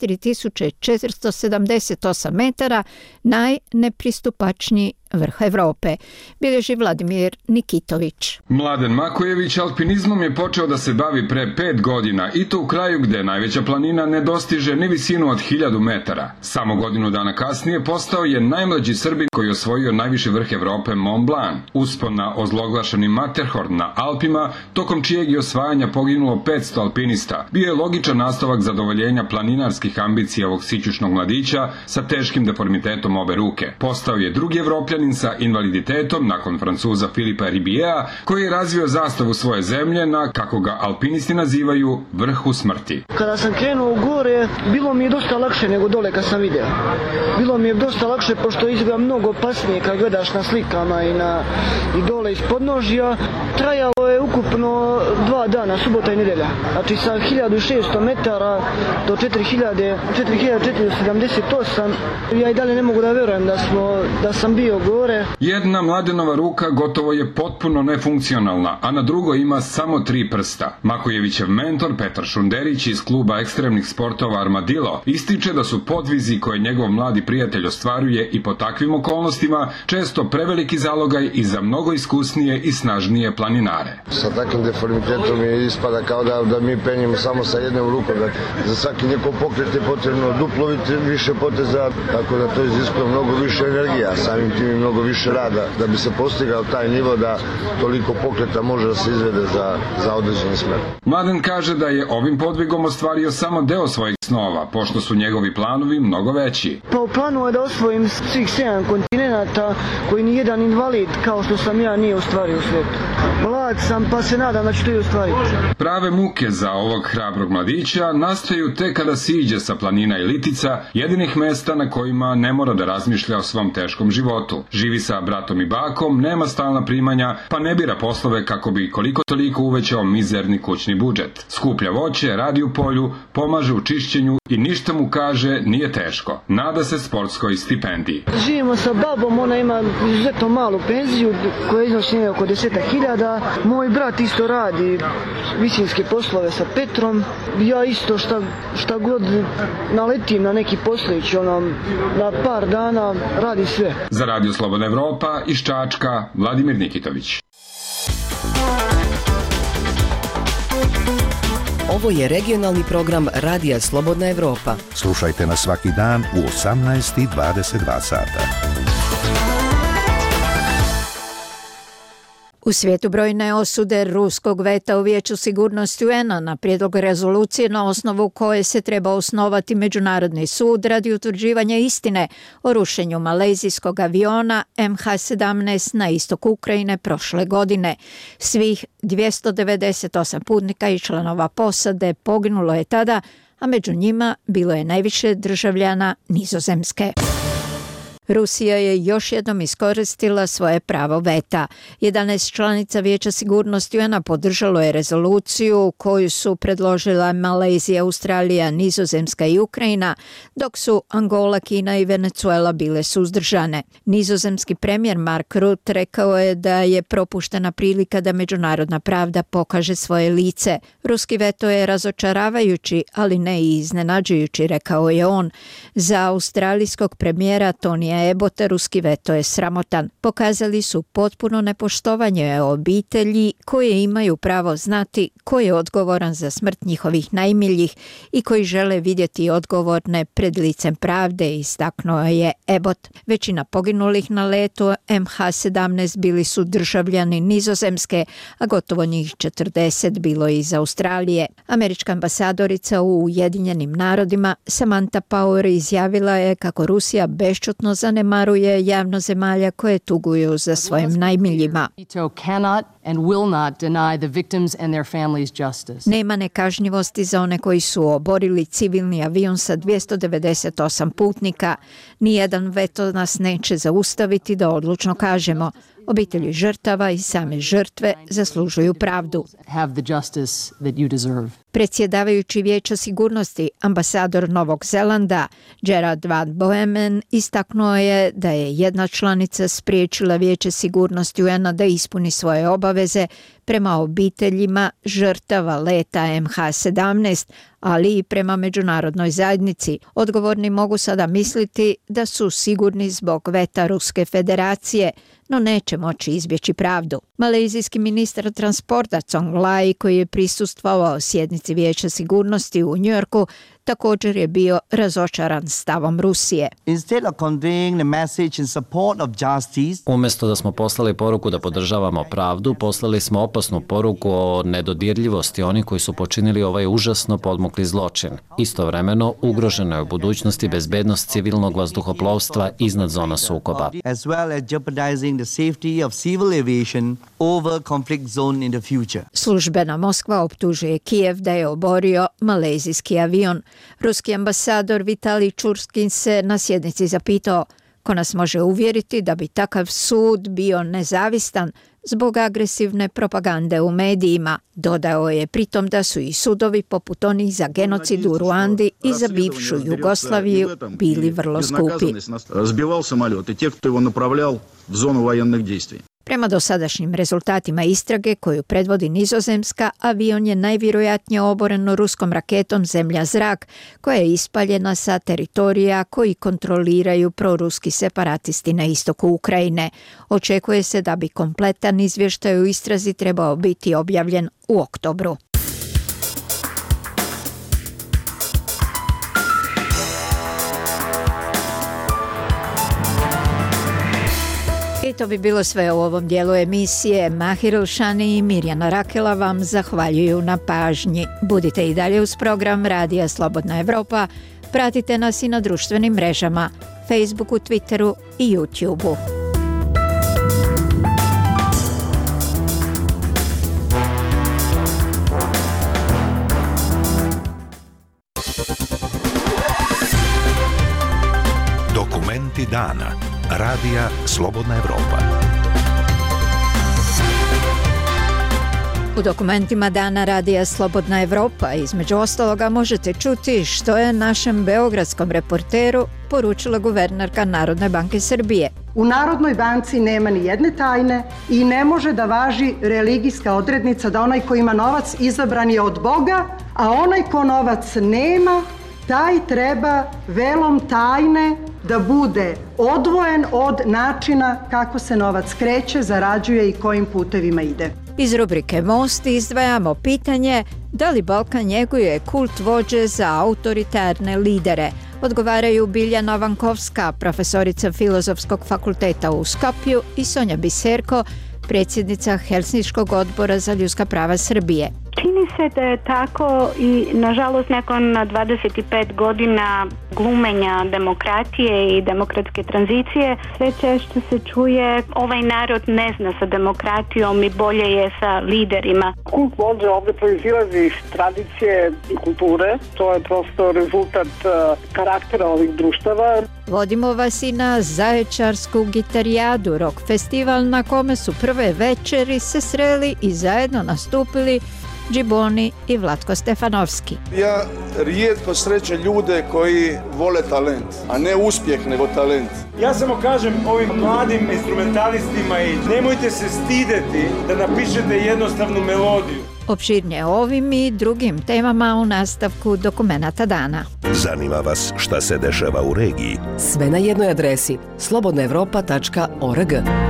4478 metara, najnepristupačniji vrh Evrope, bilježi Vladimir Nikitović. Mladen Makojević alpinizmom je počeo da se bavi pre 5 godina i to u kraju gde najveća planina ne dostiže ni visinu od 1000 metara. Samo godinu dana kasnije postao je najmlađi Srbin koji je osvojio najviši vrh Evrope Mont Blanc. Uspon na ozloglašeni Matterhorn na Alpima, tokom čijeg je osvajanja poginulo 500 alpinista, bio je logičan nastavak zadovoljenja planinarskih ambicija ovog sićušnog mladića sa teškim deformitetom obe ruke. Postao je drugi Evropljan Evropljanin sa invaliditetom nakon Francuza Filipa Ribiera, koji je razvio zastavu svoje zemlje na, kako ga alpinisti nazivaju, vrhu smrti. Kada sam krenuo u gore, bilo mi je dosta lakše nego dole kad sam video. Bilo mi je dosta lakše pošto izgleda mnogo opasnije kad gledaš na slikama i dole iz podnožja. Trajalo je ukupno 2 dana, subota i nedelja. Znači sa 1600 metara do 4478, ja i dalje ne mogu da verujem da sam bio gore. Jedna Mladenova ruka gotovo je potpuno nefunkcionalna, a na drugoj ima samo 3 prsta. Makojevićev mentor Petar Šunderić iz kluba ekstremnih sportova Armadillo ističe da su podvizi koje njegov mladi prijatelj ostvaruje i po takvim okolnostima često preveliki zalogaj i za mnogo iskusnije i snažnije planinare. Sa takvim deformitetom mi ispada kao da mi penjemo samo sa jednom rukom. Za svaki njegov pokret je potrebno duplo više poteza, tako da to iziskuje mnogo više energije, a samim tim i mnogo više rada da bi se postigao taj nivo da toliko pokreta može da se izvede za određeni smer. Mladen kaže da je ovim podvigom ostvario samo deo svojih snova, pošto su njegovi planovi mnogo veći. Pa u planu je da osvojim svih 7 kontinenta koji ni jedan invalid kao što sam ja nije ostvario u svijetu. Mlad sam pa se nadam da ću to i ostvariti. Prave muke za ovog hrabrog mladića nastaju tek kada siđe sa planina Ilitica, jedinih mesta na kojima ne mora da razmišlja o svom teškom životu. Živi sa bratom i bakom, nema stalna primanja, pa ne bira poslove kako bi koliko toliko uvećao mizerni kućni budžet. Skuplja voće, radi u polju, pomaže u čišćenju i ništa mu, kaže, nije teško. Nada se sportskoj stipendiji. Živimo sa babom, ona ima izuzetno malu penziju koja iznosi oko 10.000. Moj brat isto radi visinske poslove sa Petrom. Ja isto šta god naletim na neki poslić, na par dana radi sve. Za Radio Slobodna Evropa iz Čačka, Vladimir Nikitović. Ovo je regionalni program Radija Slobodna Evropa. Slušajte nas svaki dan u 18:22 sata. U svijetu brojne osude ruskog veta u Vijeću sigurnosti UN-a na prijedlog rezolucije na osnovu koje se treba osnovati Međunarodni sud radi utvrđivanja istine o rušenju malezijskog aviona MH17 na istok Ukrajine prošle godine. Svih 298 putnika i članova posade poginulo je tada, a među njima bilo je najviše državljana Nizozemske. Rusija je još jednom iskoristila svoje pravo veta. 11 članica Vijeća sigurnosti UN-a podržalo je rezoluciju koju su predložila Malezija, Australija, Nizozemska i Ukrajina, dok su Angola, Kina i Venezuela bile suzdržane. Nizozemski premijer Mark Rutte rekao je da je propuštena prilika da međunarodna pravda pokaže svoje lice. Ruski veto je razočaravajući, ali ne i iznenađujući, rekao je on. Za australijskog premijera Tonija Ebota ruski veto je sramotan. Pokazali su potpuno nepoštovanje obitelji koje imaju pravo znati ko je odgovoran za smrt njihovih najmiljih i koji žele vidjeti odgovorne pred licem pravde, istaknuo je Ebot. Većina poginulih na letu MH17 bili su državljani Nizozemske, a gotovo njih 40 bilo iz Australije. Američka ambasadorica u Ujedinjenim narodima Samantha Power izjavila je kako Rusija bešćutno zanemaruje javno zemalja koje tuguju za svojim najmiljima. Nema nekažnjivosti za one koji su oborili civilni avion sa 298 putnika. Nijedan veto nas neće zaustaviti da odlučno kažemo. Obitelji žrtava i same žrtve zaslužuju pravdu. Predsjedavajući Vijeća sigurnosti, ambasador Novog Zelanda Gerard Van Boemen istaknuo je da je jedna članica spriječila Vijeće sigurnosti UN-a da ispuni svoje obaveze prema obiteljima žrtava leta MH17, ali i prema međunarodnoj zajednici. Odgovorni mogu sada misliti da su sigurni zbog veta Ruske federacije, no neće moći izbjeći pravdu. Malezijski ministar transporta Cong Lai, koji je prisustvovao sjednici Vijeća sigurnosti u Njujorku, također je bio razočaran stavom Rusije. Umjesto da smo poslali poruku da podržavamo pravdu, poslali smo opasnu poruku o nedodirljivosti onih koji su počinili ovaj užasno podmukli zločin. Istovremeno, ugrožena je u budućnosti bezbednost civilnog vazduhoplovstva iznad zona sukoba. Službena Moskva optužuje Kijev da je oborio malezijski avion. Ruski ambasador Vitalij Čurskin se na sjednici zapitao ko nas može uvjeriti da bi takav sud bio nezavistan zbog agresivne propagande u medijima. Dodao je pritom da su i sudovi poput onih za genocid u Ruandi i za bivšu Jugoslaviju bili vrlo skupi. Prema dosadašnjim rezultatima istrage koju predvodi Nizozemska, avion je najvjerojatnije oboren ruskom raketom Zemlja-zrak koja je ispaljena sa teritorija koji kontroliraju proruski separatisti na istoku Ukrajine. Očekuje se da bi kompletan izvještaj u istrazi trebao biti objavljen u oktobru. I to bi bilo sve u ovom dijelu emisije. Mahir Elšani i Mirjana Rakela vam zahvaljuju na pažnji. Budite i dalje uz program Radija Slobodna Evropa. Pratite nas i na društvenim mrežama, Facebooku, Twitteru i YouTubeu. Dokumenti dana. Radija Slobodna Evropa. U dokumentima dana Radija Slobodna Evropa između ostaloga možete čuti što je našem beogradskom reporteru poručila guvernerka Narodne banke Srbije. U Narodnoj banci nema ni jedne tajne i ne može da važi religijska odrednica da onaj ko ima novac izabran je od Boga, a onaj ko novac nema, taj treba velom tajne da bude odvojen od načina kako se novac kreće, zarađuje i kojim putevima ide. Iz rubrike Most izdvajamo pitanje da li Balkan njeguje kult vođe za autoritarne lidere. Odgovaraju Biljana Vankovska, profesorica Filozofskog fakulteta u Skopju, i Sonja Biserko, predsjednica Helsinškog odbora za ljudska prava Srbije. Čini se da je tako i nažalost nakon 25 godina glumenja demokratije i demokratske tranzicije sve češće se čuje ovaj narod ne zna sa demokratijom i bolje je sa liderima. Kult vođe ovdje proizilazi iz tradicije i kulture, to je prosto rezultat karaktera ovih društava. Vodimo vas i na Zaječarsku gitarijadu, rock festival na kome su prve večeri se sreli i zajedno nastupili Džiboni i Vlatko Stefanovski. Ja rijetko srećem ljude koji vole talent, a ne uspjeh nego talent. Ja samo kažem ovim mladim instrumentalistima i nemojte se stideti da napišete jednostavnu melodiju. Opširnije ovim i drugim temama u nastavku dokumenata dana. Zanima vas šta se dešava u regiji? Sve na jednoj adresi slobodnaevropa.org.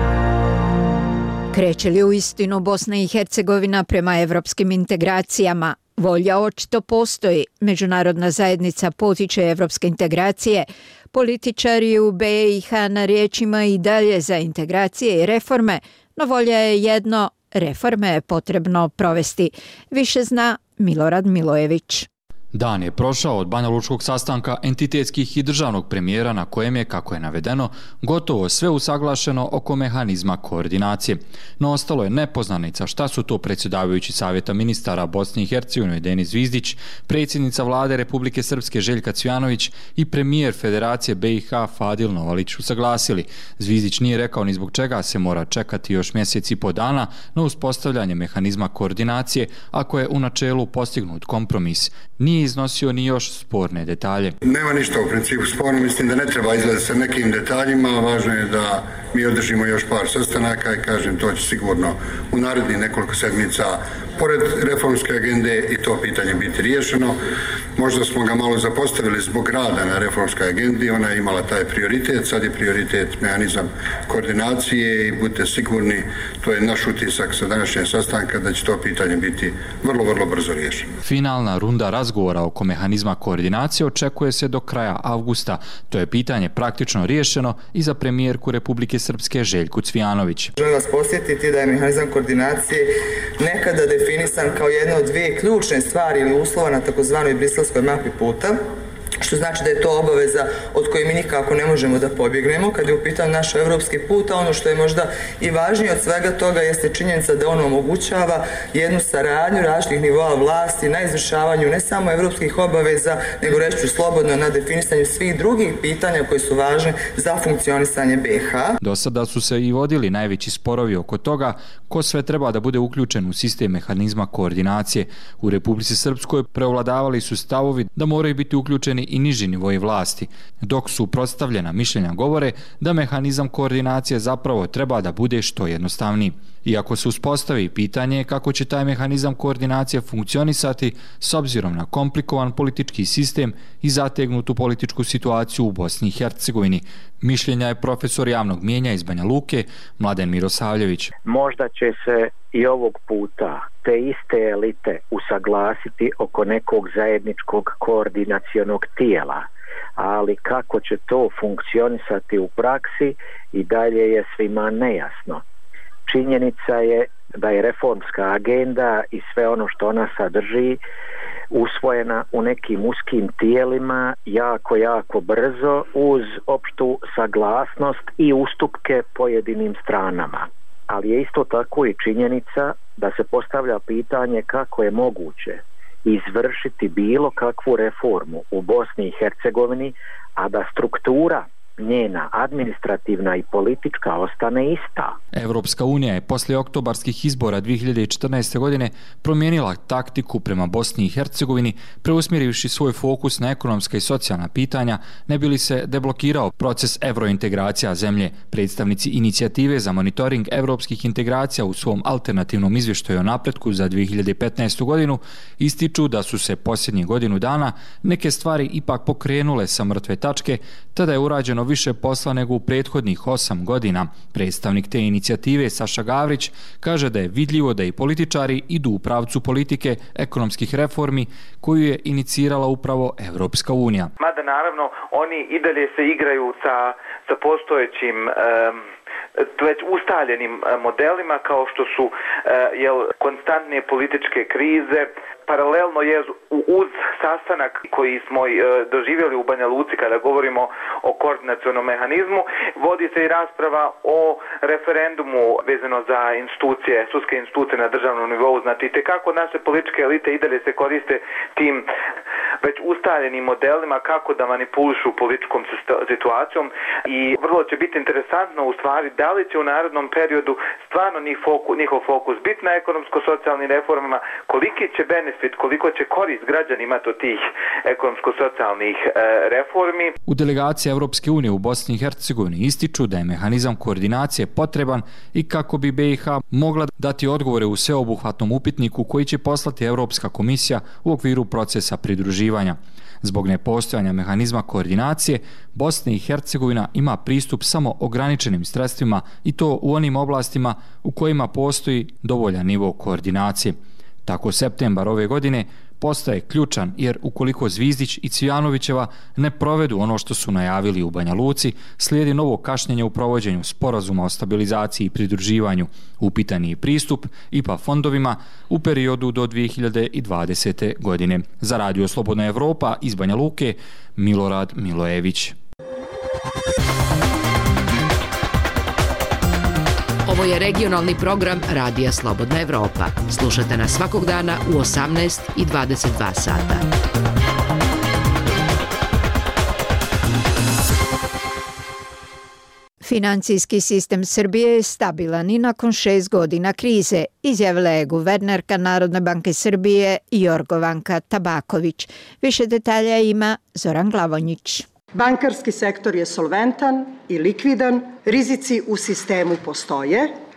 Kreće li u istinu Bosna i Hercegovina prema evropskim integracijama? Volja očito postoji. Međunarodna zajednica potiče evropske integracije. Političari u BiH na riječima i dalje za integracije i reforme, no volja je jedno, reforme je potrebno provesti. Više zna Milorad Milojević. Dan je prošao od Banja Lučkog sastanka entitetskih i državnog premijera na kojem je, kako je navedeno, gotovo sve usaglašeno oko mehanizma koordinacije. No ostalo je nepoznanica šta su to predsjedavajući Savjeta ministara Bosne i Hercegovine Denis Zvizdić, predsjednica vlade Republike Srpske Željka Cvjanović i premijer Federacije BiH Fadil Novalić usaglasili. Zvizdić nije rekao ni zbog čega se mora čekati još mjesec i po dana na uspostavljanje mehanizma koordinacije ako je u načelu postignut kompromis. Nije iznosio ni još sporne detalje. Nema ništa u principu sporno, mislim da ne treba izlaziti sa nekim detaljima, važno je da mi održimo još par sastanaka i kažem to će sigurno u narednih nekoliko sedmica pored reformske agende i to pitanje biti riješeno. Možda smo ga malo zapostavili zbog rada na reformskoj agendi, ona je imala taj prioritet, sad je prioritet mehanizam koordinacije i budite sigurni, to je naš utisak sa današnjeg sastanka da će to pitanje biti vrlo, vrlo brzo riješeno. Finalna runda razgovora oko mehanizma koordinacije očekuje se do kraja avgusta. To je pitanje praktično riješeno i za premijerku Republike Srpske Željku Cvijanović. Želim vas posjetiti da je mehanizam koordinacije nekada definisan kao jedna od dvije ključne stvari ili uslova na takozvanoj briselskoj mapi puta, što znači da je to obaveza od koje mi nikako ne možemo da pobjegnemo kad je u pitanju naš evropski put, a ono što je možda i važnije od svega toga jeste činjenica da ono omogućava jednu saradnju različitih nivoa vlasti na izvršavanju ne samo evropskih obaveza, nego reći ću slobodno na definisanju svih drugih pitanja koje su važne za funkcionisanje BiH. Do sada su se i vodili najveći sporovi oko toga ko sve treba da bude uključen u sistem mehanizma koordinacije. U Republici Srpskoj preovladavali su stavovi da moraju biti uključeni i niži nivoji vlasti, dok su prostavljena mišljenja govore da mehanizam koordinacije zapravo treba da bude što jednostavniji. Iako se uspostavi pitanje kako će taj mehanizam koordinacije funkcionisati s obzirom na komplikovan politički sistem i zategnutu političku situaciju u Bosni i Hercegovini, mišljenja je profesor javnog mijenja iz Banja Luke Mladen Mirosavljević. Možda će se i ovog puta te iste elite usaglasiti oko nekog zajedničkog koordinacionog tijela, ali kako će to funkcionisati u praksi i dalje je svima nejasno. Činjenica je da je reformska agenda i sve ono što ona sadrži usvojena u nekim uskim tijelima jako brzo uz opštu saglasnost i ustupke pojedinim stranama. Ali je isto tako i činjenica da se postavlja pitanje kako je moguće izvršiti bilo kakvu reformu u Bosni i Hercegovini, a da struktura njena administrativna i politička ostane ista. Evropska unija je poslije oktobarskih izbora 2014. godine promijenila taktiku prema Bosni i Hercegovini, preusmjerivši svoj fokus na ekonomska i socijalna pitanja, ne bi li se deblokirao proces evrointegracija zemlje. Predstavnici inicijative za monitoring evropskih integracija u svom alternativnom izvještaju o napretku za 2015. godinu ističu da su se posljednjih godinu dana neke stvari ipak pokrenule sa mrtve tačke, tada je urađeno više posla nego u prethodnih 8 godina. Predstavnik te inicijative Saša Gavrić kaže da je vidljivo da i političari idu u pravcu politike ekonomskih reformi koju je inicirala upravo Evropska unija. Mada naravno oni i dalje se igraju sa postojećim već ustaljenim modelima kao što su konstantne političke krize. Paralelno je uz sastanak koji smo doživjeli u Banja Luci kada govorimo o koordinacionom mehanizmu, vodi se i rasprava o referendumu vezano za institucije, sudske institucije na državnom nivou. Znači, kako naše političke elite i dalje se koriste tim već ustaljenim modelima kako da manipulišu političkom situacijom i vrlo će biti interesantno u stvari da li će u narednom periodu stvarno njihov fokus biti na ekonomsko-socijalnim reformama, koliki će benefit, koliko će korist građani imati od tih ekonomsko-socijalnih reformi. U delegaciji Evropske unije u Bosni i Hercegovini ističu da je mehanizam koordinacije potreban i kako bi BiH mogla dati odgovore u sveobuhvatnom upitniku koji će poslati Evropska komisija u okviru procesa pridruživanja. Zbog nepostojanja mehanizma koordinacije, Bosna i Hercegovina ima pristup samo ograničenim sredstvima i to u onim oblastima u kojima postoji dovoljan nivo koordinacije. Tako septembar ove godine postaje ključan jer ukoliko Zvizdić i Cvijanovićeva ne provedu ono što su najavili u Banja Luci, slijedi novo kašnjenje u provođenju sporazuma o stabilizaciji i pridruživanju, upitani pristup IPA fondovima u periodu do 2020. godine. Za Radio Slobodna Evropa iz Banja Luke, Milorad Milojević. Ovo je regionalni program Radija Slobodna Evropa. Slušajte nas svakog dana u 18 i 22 sata. Financijski sistem Srbije je stabilan i nakon 6 godina krize, izjavila je guvernerka Narodne banke Srbije Jorgovanka Tabaković. Više detalja ima Zoran Glavonjić. Bankarski sektor je solventan i likvidan, rizici u sistemu postoje,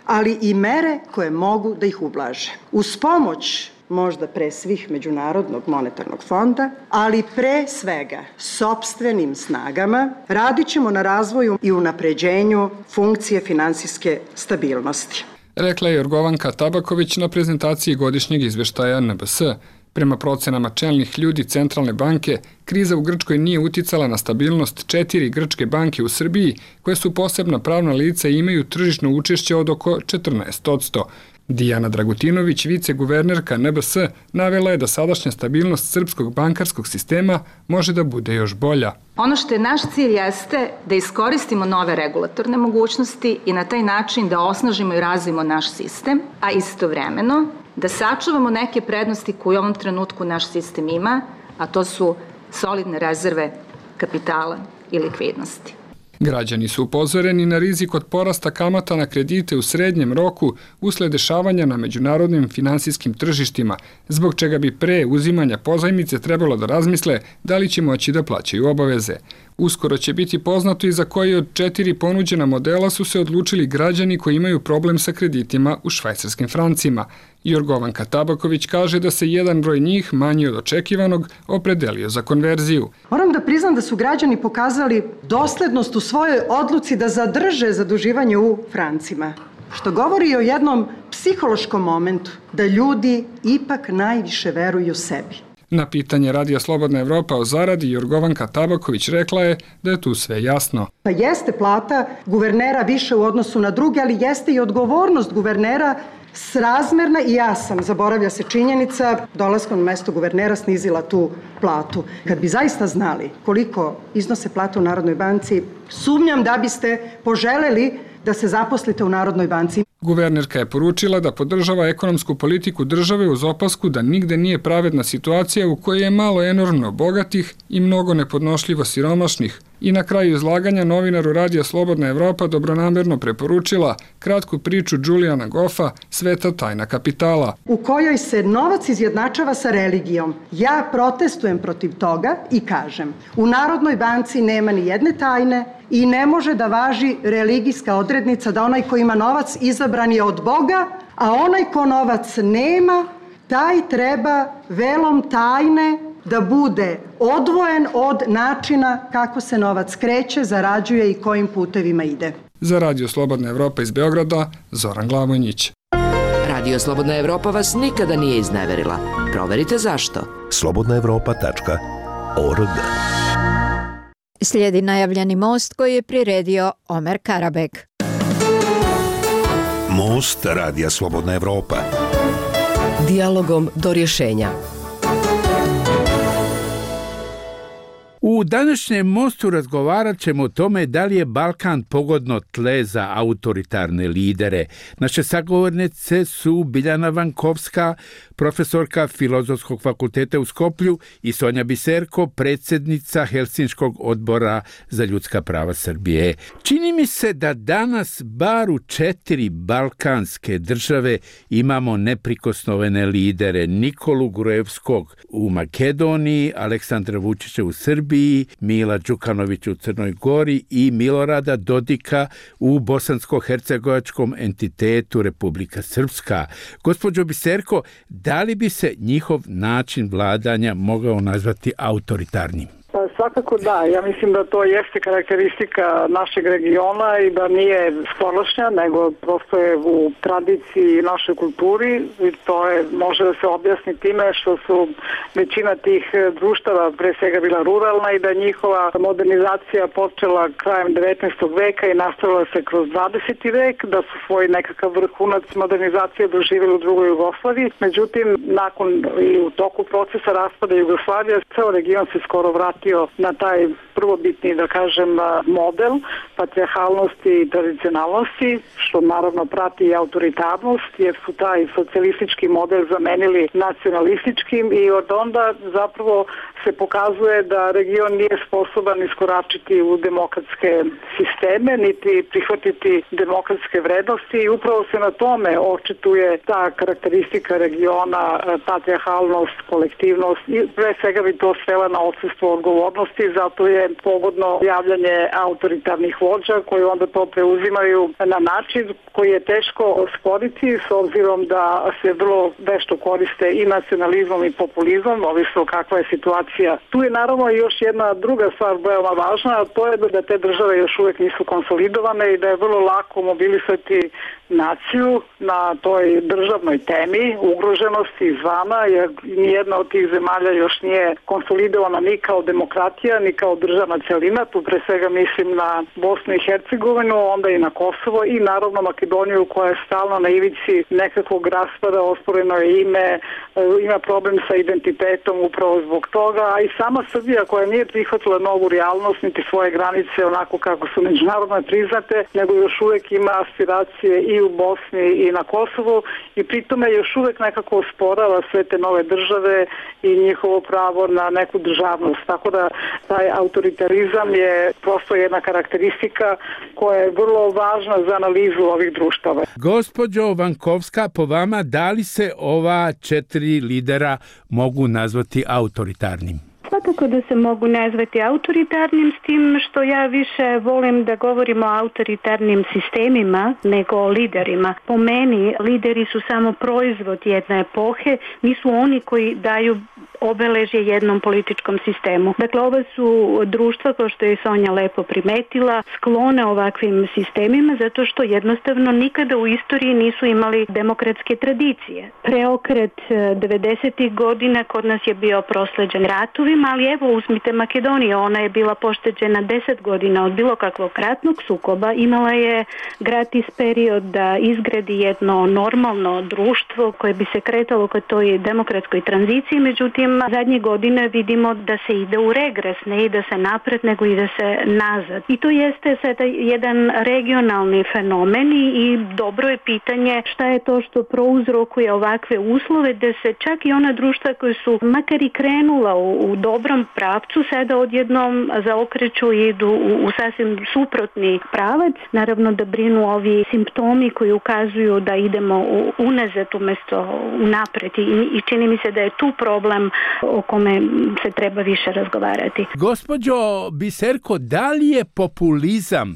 ali i mere koje mogu da ih ublaže. Uz pomoć možda pre svih Međunarodnog monetarnog fonda, ali pre svega sopstvenim snagama radit ćemo na razvoju i unapređenju funkcije finansijske stabilnosti. Rekla je Jorgovanka Tabaković na prezentaciji godišnjeg izveštaja NBS. Prema procenama čelnih ljudi Centralne banke, kriza u Grčkoj nije uticala na stabilnost 4 grčke banke u Srbiji, koje su posebna pravna lica i imaju tržišno učešće od oko 14%. Dijana Dragutinović, viceguvernerka NBS, navela je da sadašnja stabilnost srpskog bankarskog sistema može da bude još bolja. Ono što je naš cilj jeste da iskoristimo nove regulatorne mogućnosti i na taj način da osnažimo i razvijemo naš sistem, a istovremeno da sačuvamo neke prednosti koje u ovom trenutku naš sistem ima, a to su solidne rezerve kapitala i likvidnosti. Građani su upozoreni na rizik od porasta kamata na kredite u srednjem roku usled dešavanja na međunarodnim finansijskim tržištima, zbog čega bi pre uzimanja pozajmice trebalo da razmisle da li će moći da plaćaju obaveze. Uskoro će biti poznato i za koji od 4 ponuđena modela su se odlučili građani koji imaju problem sa kreditima u švajcarskim francima. Jorgovanka Tabaković kaže da se jedan broj njih, manji od očekivanog, opredelio za konverziju. Moram da priznam da su građani pokazali doslednost u svojoj odluci da zadrže zaduživanje u francima, što govori o jednom psihološkom momentu, da ljudi ipak najviše veruju sebi. Na pitanje Radija Slobodna Evropa o zaradi, Jorgovanka Tabaković rekla je da je tu sve jasno. Pa jeste plata guvernera više u odnosu na druge, ali jeste i odgovornost guvernera srazmerna i ja sam, zaboravlja se činjenica, dolaskom na mesto guvernera snizila tu platu. Kad bi zaista znali koliko iznose plate u Narodnoj banci, sumnjam da biste poželeli da se zaposlite u Narodnoj banci. Guvernerka je poručila da podržava ekonomsku politiku države uz opasku da nigde nije pravedna situacija u kojoj je malo enormno bogatih i mnogo nepodnošljivo siromašnih. I na kraju izlaganja novinaru Radija Slobodna Evropa dobronamerno preporučila kratku priču Juliana Goffa Sveta tajna kapitala, u kojoj se novac izjednačava sa religijom. Ja protestujem protiv toga i kažem, u Narodnoj banci nema ni jedne tajne i ne može da važi religijska odrednica da onaj ko ima novac izabran je od Boga, a onaj ko novac nema, taj treba velom tajne da bude odvojen od načina kako se novac kreće, zarađuje i kojim putevima ide. Za Radio Slobodna Evropa iz Beograda, Zoran Glavonjić. Radio Slobodna Evropa vas nikada nije izneverila. Proverite zašto. slobodnaevropa.org. Slijedi najavljeni most koji je priredio Omer Karabek. Most Radija Slobodna Evropa. Dijalogom do rješenja. U današnjem mostu razgovarat ćemo o tome da li je Balkan pogodno tle za autoritarne lidere. Naše sagovornice su Biljana Vankovska, profesorka Filozofskog fakulteta u Skoplju, i Sonja Biserko, predsjednica Helsinškog odbora za ljudska prava Srbije. Čini mi se da danas bar u 4 balkanske države imamo neprikosnovene lidere: Nikolu Gruevskog u Makedoniji, Aleksandra Vučića u Srbiji, Mila Đukanovića u Crnoj Gori i Milorada Dodika u bosansko-hercegovačkom entitetu Republika Srpska. Gospođo Biserko, da li bi se njihov način vladanja mogao nazvati autoritarnim? Svakako da, ja mislim da to jeste karakteristika našeg regiona i da nije skorošnja, nego prosto je u tradiciji našoj kulturi i to je, može da se objasni time što su većina tih društava pre svega bila ruralna i da njihova modernizacija počela krajem 19. veka i nastavila se kroz 20. vek, da su svoj nekakav vrhunac modernizacije doživjeli u drugoj Jugoslaviji. Međutim, nakon i u toku procesa raspada Jugoslavije, ceo region se skoro vratio na taj prvobitni, da kažem, model patrijarhalnosti i tradicionalnosti, što naravno prati i autoritarnost, jer su taj socijalistički model zamenili nacionalističkim i od onda zapravo se pokazuje da region nije sposoban iskoračiti u demokratske sisteme, niti prihvatiti demokratske vrednosti i upravo se na tome očituje ta karakteristika regiona, patrijarhalnost, kolektivnost i pre svega bi to svela na odsustvo odgovornosti, zato je je pogodno javljanje autoritarnih vođa koji onda to preuzimaju na način koji je teško osporiti s obzirom da se vrlo vešto koriste i nacionalizmom i populizmom, ovisno kakva je situacija. Tu je naravno još jedna druga stvar veoma važna, a to je da te države još uvek nisu konsolidovane i da je vrlo lako mobilisati naciju na toj državnoj temi ugroženosti izvana, jer nijedna od tih zemalja još nije konsolidovana ni kao demokratija, ni kao državna celina. Tu pre svega mislim na Bosnu i Hercegovinu, onda i na Kosovo i naravno Makedoniju koja je stalno na ivici nekakvog raspada, osporeno je ime, ima problem sa identitetom upravo zbog toga, a i sama Srbija koja nije prihvatila novu realnost niti svoje granice onako kako su međunarodno priznate, nego još uvek ima aspiracije i u Bosni i na Kosovu i pritome još uvek nekako osporava sve te nove države i njihovo pravo na neku državnost. Tako da taj autoritarizam je prosto jedna karakteristika koja je vrlo važna za analizu ovih društava. Gospođo Vankovska, po vama da li se ova 4 lidera mogu nazvati autoritarnim? Svakako da se mogu nazvati autoritarnim, s tim što ja više volim da govorimo o autoritarnim sistemima nego o liderima. Po meni, lideri su samo proizvod jedne epohe, nisu oni koji daju obeležje jednom političkom sistemu. Dakle, ova su društva, kao što je Sonja lepo primetila, sklone ovakvim sistemima zato što jednostavno nikada u istoriji nisu imali demokratske tradicije. Preokret 90. godina kod nas je bio prosleđen ratovima, ali evo uzmite Makedoniju, ona je bila pošteđena 10 godina od bilo kakvog ratnog sukoba, imala je gratis period da izgradi jedno normalno društvo koje bi se kretalo ka toj demokratskoj tranziciji, međutim zadnje godine vidimo da se ide u regres, ne ide se napred nego ide se nazad. I to jeste sada jedan regionalni fenomen i dobro je pitanje šta je to što prouzrokuje ovakve uslove da se čak i ona društva koje su makar i krenula u dobrom pravcu sada odjednom zaokreću i idu u sasvim suprotni pravac. Naravno da brinu ovi simptomi koji ukazuju da idemo unazad umjesto unapred i čini mi se da je tu problem o kome se treba više razgovarati. Gospođo Biserko, da li je populizam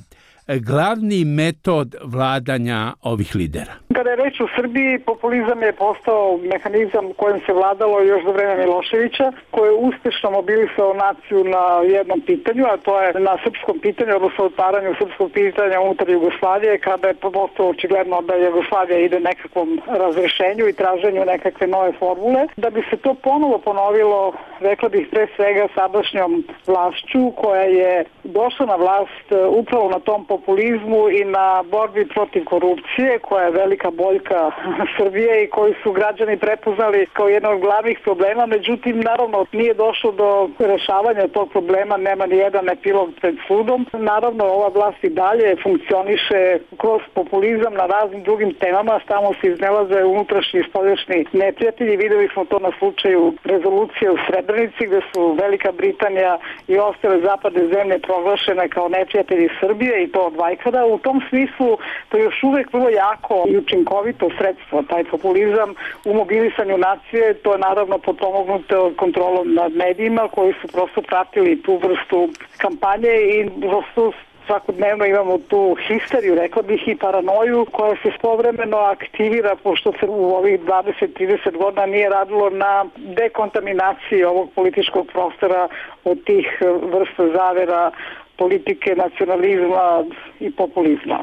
glavni metod vladanja ovih lidera? Kada je reč u Srbiji, populizam je postao mehanizam kojim se vladalo još do vremena Miloševića, koji je uspešno mobilisao naciju na jednom pitanju, a to je na srpskom pitanju, odnosno otvaranju srpskog pitanja unutar Jugoslavije, kada je postao očigledno da Jugoslavija ide nekakvom razrešenju i traženju nekakve nove formule. Da bi se to ponovo ponovilo, rekla bih pre svega sadašnjom vlašću koja je došla na vlast upravo na tom populizmu i na borbi protiv korupcije, koja je velika boljka Srbije i koji su građani prepoznali kao jedan od glavnih problema. Međutim, naravno, nije došlo do rešavanja tog problema, nema ni jedan epilog pred sudom. Naravno, ova vlast i dalje funkcioniše kroz populizam na raznim drugim temama, stalno se iznelaze unutrašnji i spoljašnji neprijatelji. Videli smo to na slučaju rezolucije u Srebrenici, gde su Velika Britanija i ostale zapadne zemlje proglašene kao neprijatelji Srbije i to od vajkada. U tom smislu to je još uvek vrlo jako i učinkovito sredstvo, taj populizam u mobilisanju nacije. To je naravno potpomognuto kontrolom nad medijima koji su prosto pratili tu vrstu kampanje i prosto svakodnevno imamo tu histeriju, rekla bih, i paranoju koja se spovremeno aktivira pošto se u ovih 20-30 godina nije radilo na dekontaminaciji ovog političkog prostora od tih vrsta zavera politike, nacionalizma i populizma.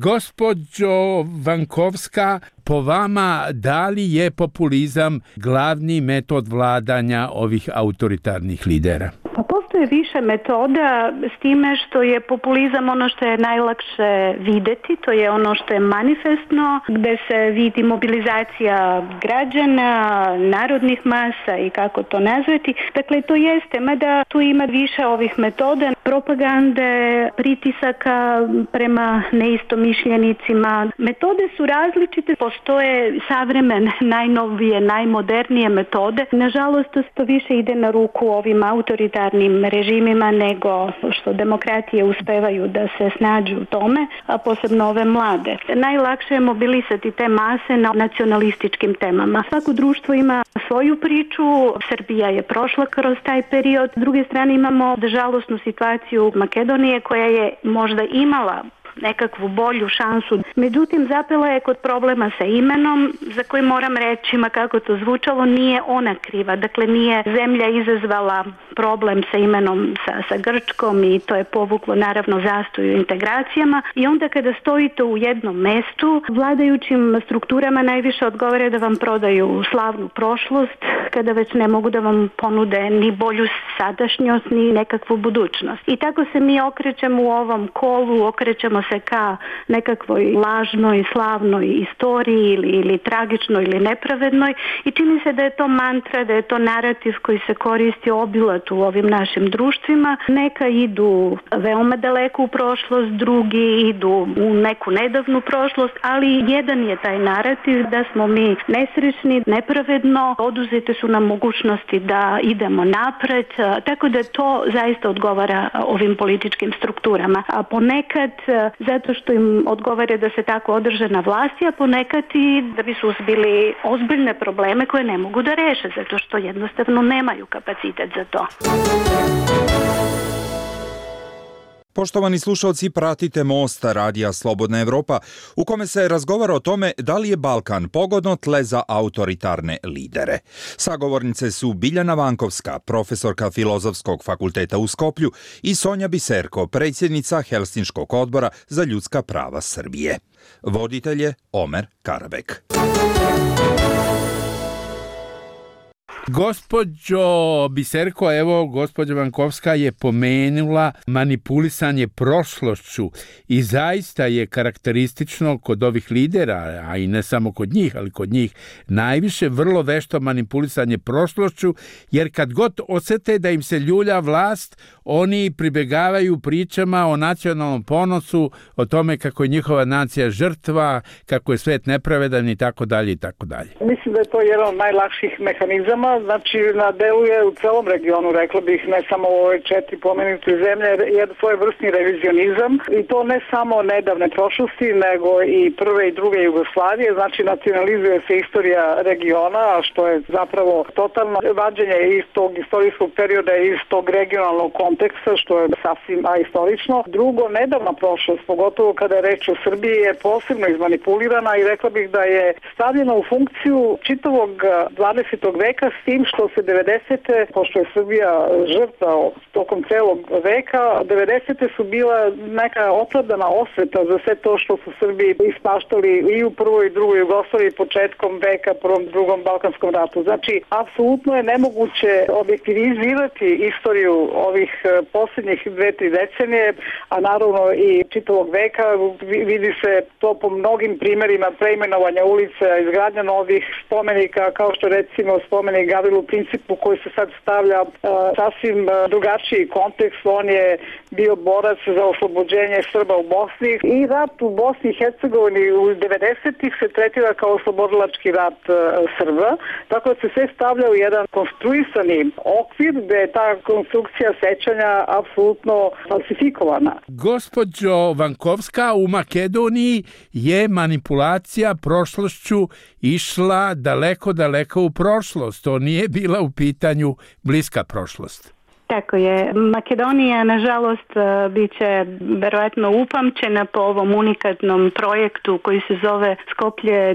Gospođo Vankovska, po vama da li je populizam glavni metod vladanja ovih autoritarnih lidera? Pa postoje više metoda, s time što je populizam ono što je najlakše videti, to je ono što je manifestno, gde se vidi mobilizacija građana, narodnih masa i kako to nazvati. Dakle, to jeste, mada tu ima više ovih metoda, propagande, pritisaka prema neistomišljenicima. Metode su različite, postoje savremene, najnovije, najmodernije metode. Nažalost, to više ide na ruku ovim autoritarnim autoritarnim režimima, nego što demokratije uspevaju da se snađu u tome, a posebno ove mlade. Najlakše je mobilisati te mase na nacionalističkim temama. Svako društvo ima svoju priču, Srbija je prošla kroz taj period. S druge strane imamo žalosnu situaciju Makedonije koja je možda imala nekakvu bolju šansu. Međutim, zapela je kod problema sa imenom, za koji moram reći, ma kako to zvučalo, nije ona kriva. Dakle, nije zemlja izazvala problem sa imenom sa Grčkom i to je povuklo naravno zastoj u integracijama. I onda kada stojite u jednom mestu, vladajućim strukturama najviše odgovara da vam prodaju slavnu prošlost, kada već ne mogu da vam ponude ni bolju sadašnjost, ni nekakvu budućnost. I tako se mi okrećemo u ovom kolu, okrećemo se ka nekakvoj lažnoj, slavnoj istoriji ili tragičnoj ili nepravednoj i čini se da je to mantra, da je to narativ koji se koristi obilat u ovim našim društvima. Neka idu veoma daleko u prošlost, drugi idu u neku nedavnu prošlost, ali jedan je taj narativ da smo mi nesrećni, nepravedno, oduzete su nam mogućnosti da idemo napred, tako da to zaista odgovara ovim političkim strukturama. A ponekad zato što im odgovara da se tako održe na vlasti, a ponekad i da bi suzbili ozbiljne probleme koje ne mogu da reše, zato što jednostavno nemaju kapacitet za to. Poštovani slušalci, pratite Most radija Slobodna Evropa, u kome se razgovara o tome da li je Balkan pogodno tle za autoritarne lidere. Sagovornice su Biljana Vankovska, profesorka Filozofskog fakulteta u Skoplju, i Sonja Biserko, predsjednica Helsinškog odbora za ljudska prava Srbije. Voditelj je Omer Karabek. Gospođo Biserko, evo, gospođa Vankovska je pomenula manipulisanje prošlošću i zaista je karakteristično kod ovih lidera, a i ne samo kod njih, ali kod njih najviše vrlo vešto manipulisanje prošlošću, jer kad god osete da im se ljulja vlast, oni pribegavaju pričama o nacionalnom ponosu, o tome kako je njihova nacija žrtva, kako je svet nepravedan i tako dalje i tako dalje. Mislim da je to jedan od najlakših mehanizama, znači deluje u celom regionu, rekla bih, ne samo u ove 4 pomenute zemlje, jedan svojevrsni revizionizam i to ne samo nedavne prošlosti, nego i prve i druge Jugoslavije, znači nacionalizuje se istorija regiona, a što je zapravo totalno vađenje iz tog istorijskog perioda, iz tog regionalnog konteksta, što je sasvim ahistorično. Drugo, nedavna prošlost, pogotovo kada je reč o Srbiji, je posebno izmanipulirana i rekla bih da je stavljena u funkciju čitavog 20. veka, s tim što se 90. pošto je Srbija žrtva tokom celog veka, 90. su bila neka opravdana osveta za sve to što su Srbi ispaštali i u prvoj i drugoj Jugoslaviji početkom veka, prvom, drugom Balkanskom ratu. Znači, apsolutno je nemoguće objektivizirati istoriju ovih posljednjih 2-3 decenije, a naravno i čitavog veka. Vidi se to po mnogim primerima preimenovanja ulica, izgradnja novih spomenika, kao što recimo spomenik Gavrilu Principu koji se sad stavlja sasvim drugačiji kontekst. On je bio borac za oslobođenje Srba u Bosni i rat u Bosni i Hercegovini u 90-ih se tretira kao oslobodilački rat Srba, tako da se sve stavlja u jedan konstruisani okvir gde je ta konstrukcija sećanja apsolutno falsifikovana. Gospođo Vankovska, u Makedoniji je manipulacija prošlošću išla daleko u prošlost. To nije bila u pitanju bliska prošlost. Tako je. Makedonija, nažalost, bit će verovatno upamćena po ovom unikatnom projektu koji se zove Skoplje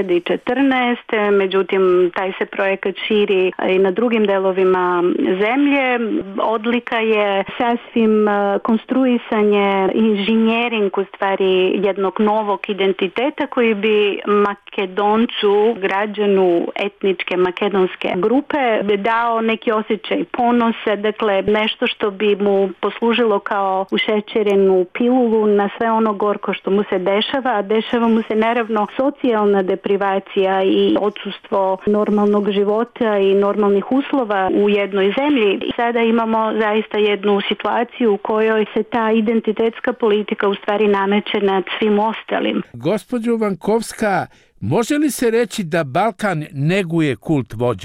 2014. Međutim, taj se projekat širi i na drugim delovima zemlje. Odlika je sasvim konstruisanje, inženjering u stvari jednog novog identiteta koji bi Makedoncu, građanu etničke makedonske grupe, dao neki osjećaj ponosa, dakle nešto što bi mu poslužilo kao ušećerenu pilulu na sve ono gorko što mu se dešava, a dešava mu se naravno socijalna deprivacija i odsustvo normalnog života i normalnih uslova u jednoj zemlji. Sada imamo zaista jednu situaciju u kojoj se ta identitetska politika u stvari nameće nad svim ostalim. Gospođo Vankovska, može li se reći da Balkan neguje kult vođe?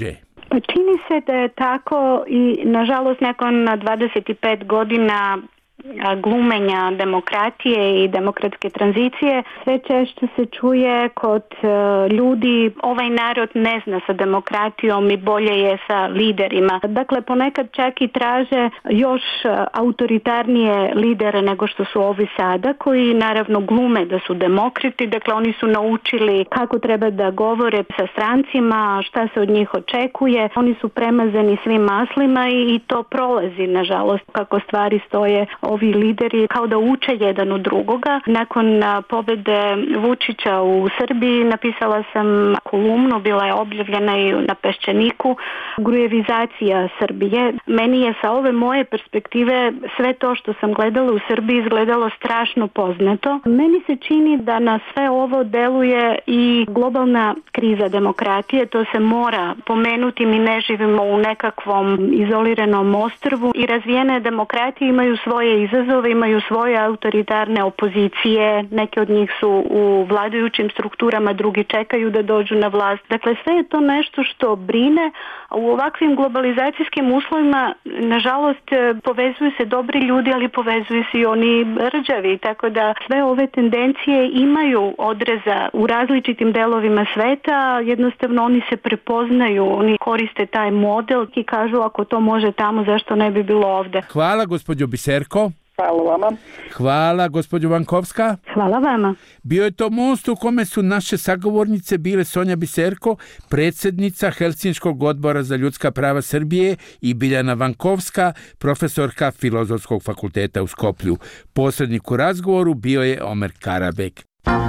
Pa čini se da je tako i nažalost nakon 25 godina glumenja demokratije i demokratske tranzicije sve češće se čuje kod ljudi ovaj narod ne zna sa demokratijom i bolje je sa liderima. Dakle, ponekad čak i traže još autoritarnije lidere nego što su ovi sada, koji naravno glume da su demokrati. Dakle, oni su naučili kako treba da govore sa strancima, šta se od njih očekuje. Oni su premazani svim maslima i to prolazi, nažalost, kako stvari stoje. Ovi lideri kao da uče jedan od drugoga. Nakon pobede Vučića u Srbiji napisala sam kolumnu, bila je objavljena i na Peščaniku, grujevizacija Srbije. Meni je sa ove moje perspektive sve to što sam gledala u Srbiji izgledalo strašno poznato. Meni se čini da na sve ovo deluje i globalna kriza demokratije. To se mora pomenuti. Mi ne živimo u nekakvom izoliranom ostrvu i razvijene demokratije imaju svoje izazove, imaju svoje autoritarne opozicije, neke od njih su u vladajućim strukturama, drugi čekaju da dođu na vlast. Dakle, sve je to nešto što brine, a u ovakvim globalizacijskim uslovima, nažalost, povezuju se dobri ljudi, ali povezuju se i oni rđavi, tako da sve ove tendencije imaju odreza u različitim delovima sveta, jednostavno oni se prepoznaju, oni koriste taj model i kažu ako to može tamo, zašto ne bi bilo ovde. Hvala, gospođo Biserko. Hvala vama. Hvala, gospođo Vankovska. Hvala vama. Bio je to most u kome su naše sagovornice bile Sonja Biserko, predsjednica Helsinškog odbora za ljudska prava Srbije, i Biljana Vankovska, profesorka Filozofskog fakulteta u Skoplju. Posrednik u razgovoru bio je Omer Karabek.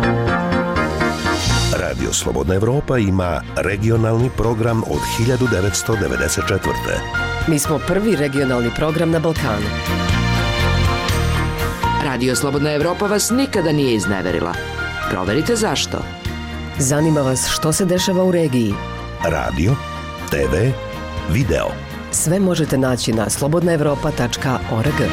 Radio Slobodna Evropa ima regionalni program od 1994. Mi smo prvi regionalni program na Balkanu. Radio Slobodna Evropa vas nikada nije izneverila. Proverite zašto. Zanima vas što se dešava u regiji. Radio, TV, video. Sve možete naći na slobodnaevropa.org.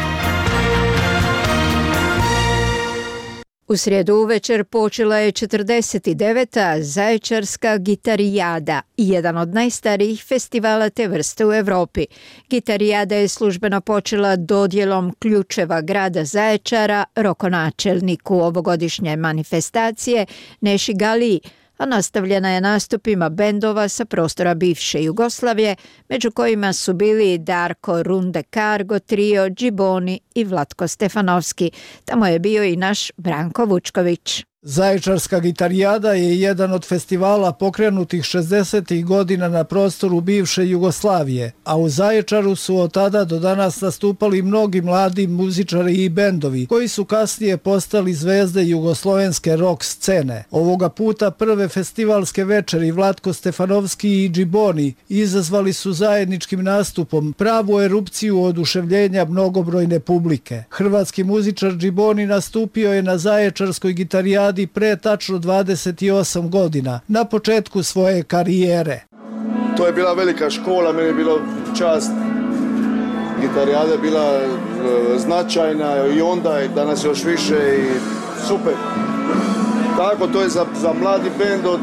U srijedu uvečer počela je 49. Zaječarska gitarijada, jedan od najstarijih festivala te vrste u Evropi. Gitarijada je službeno počela dodjelom ključeva grada Zaječara rokonačelniku ovogodišnje manifestacije Neši Galiji, a nastavljena je nastupima bendova sa prostora bivše Jugoslavije, među kojima su bili Darko Runde Cargo trio, Džiboni i Vlatko Stefanovski. Tamo je bio i naš Branko Vučković. Zaječarska gitarijada je jedan od festivala pokrenutih 60. godina na prostoru bivše Jugoslavije, a u Zaječaru su od tada do danas nastupali mnogi mladi muzičari i bendovi, koji su kasnije postali zvezde jugoslovenske rock scene. Ovoga puta prve festivalske večeri Vlatko Stefanovski i Džiboni izazvali su zajedničkim nastupom pravu erupciju oduševljenja mnogobrojne publike. Hrvatski muzičar Džiboni nastupio je na Zaječarskoj gitarijadi pre tačno 28 godina, na početku svoje karijere. To je bila velika škola, meni je bilo čast. Gitarijada je bila značajna i onda i danas još više i super. Tako, to je za mladi bend od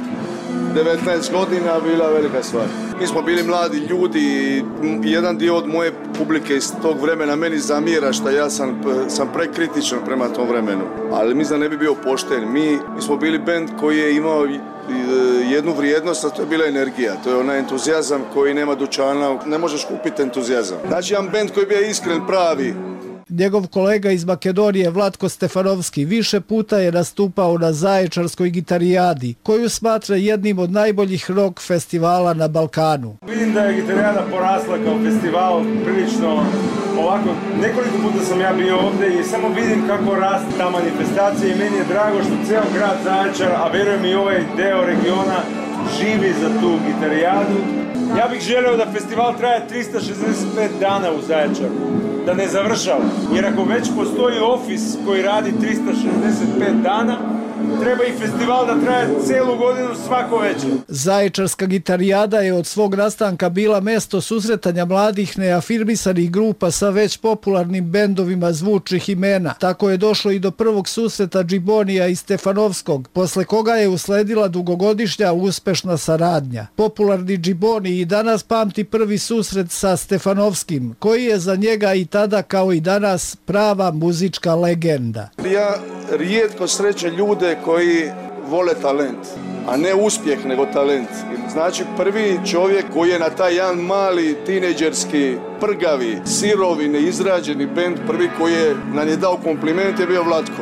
19 godina bila velika stvar. Mi smo bili mladi ljudi i jedan dio od moje publike iz tog vremena meni zamjera što ja sam prekritičan prema tom vremenu. Ali mislim da ne bi bio pošten. Mi smo bili bend koji je imao jednu vrijednost, a to je bila energija. To je onaj entuzijazam koji nema dućana, ne možeš kupiti entuzijazam. Znači jedan bend koji je bio iskren, pravi. Njegov kolega iz Makedonije Vlatko Stefanovski više puta je nastupao na Zaječarskoj gitarijadi, koju smatra jednim od najboljih rock festivala na Balkanu. Vidim da je gitarijada porasla kao festival prilično ovako. Nekoliko puta sam ja bio ovdje i samo vidim kako raste ta manifestacija i meni je drago što cijel grad Zaječar, a vjerujem i ovaj deo regiona, živi za tu gitarijadu. Ja bih želeo da festival traje 365 dana u Zaječaru, da ne završava. Jer ako već postoji ofis koji radi 365 dana, treba i festival da traje celu godinu svako večer. Zaječarska gitarijada je od svog nastanka bila mesto susretanja mladih neafirmisanih grupa sa već popularnim bendovima zvučnih imena. Tako je došlo i do prvog susreta Džibonija i Stefanovskog, posle koga je usledila dugogodišnja uspešna saradnja. Popularni Džiboni i danas pamti prvi susret sa Stefanovskim, koji je za njega i tada kao i danas prava muzička legenda. Ja rijetko srećem ljude koji vole talent, a ne uspjeh nego talent. Znači prvi čovjek koji je na taj jedan mali tinejdžerski, prgavi, sirovi, neizrađeni bend, prvi koji je nam je dao kompliment je bio Vlatko.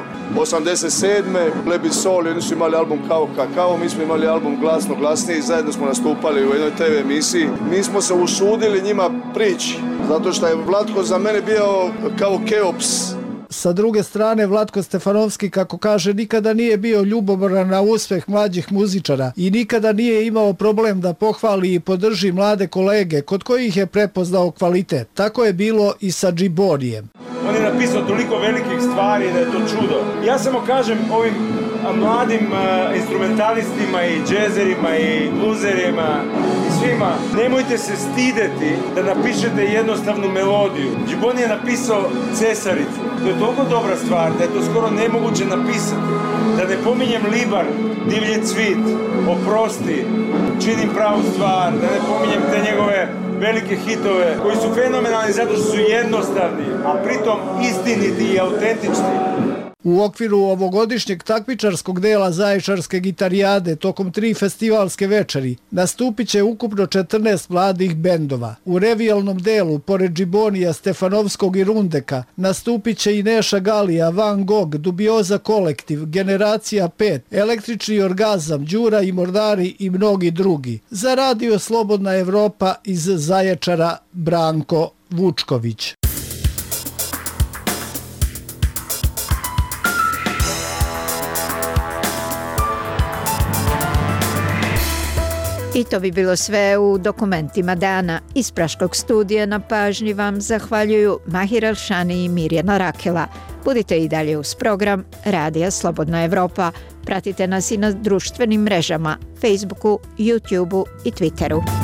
87. Blebi Sol, oni su imali album Kao Kakao, mi smo imali album Glasno glasnije i zajedno smo nastupali u jednoj TV emisiji. Mi smo se usudili njima prići, zato što je Vlatko za mene bio kao Keops. Sa druge strane, Vlatko Stefanovski, kako kaže, nikada nije bio ljubomoran na uspjeh mlađih muzičara i nikada nije imao problem da pohvali i podrži mlade kolege kod kojih je prepoznao kvalitet. Tako je bilo i sa Džibonijem. On je napisao toliko velikih stvari da je to čudo. Ja samo kažem ovim mladim instrumentalistima i džezerima i bluzerima i svima, nemojte se stideti da napišete jednostavnu melodiju. Džiboni je napisao Cesaricu. To je toliko dobra stvar da je to skoro nemoguće napisati. Da ne pominjem Libar, Divlji cvit, Oprosti, Činim pravu stvar, da ne pominjem te njegove velike hitove koji su fenomenalni zato što su jednostavni, a pritom istiniti i autentični. U okviru ovogodišnjeg takmičarskog dela Zaječarske gitarijade tokom 3 festivalske večeri nastupit će ukupno 14 mladih bendova. U revijalnom delu, pored Džibonija, Stefanovskog i Rundeka, nastupit će i Neša Galija, Van Gogh, Dubioza kolektiv, Generacija 5, Električni orgazam, Đura i Mordari i mnogi drugi. Za Radio Slobodna Evropa iz Zaječara, Branko Vučković. I to bi bilo sve u dokumentima dana. Iz Praškog studija na pažnji vam zahvaljuju Mahir Alšani i Mirjana Rakela. Budite i dalje uz program Radija Slobodna Evropa. Pratite nas i na društvenim mrežama, Facebooku, YouTubeu i Twitteru.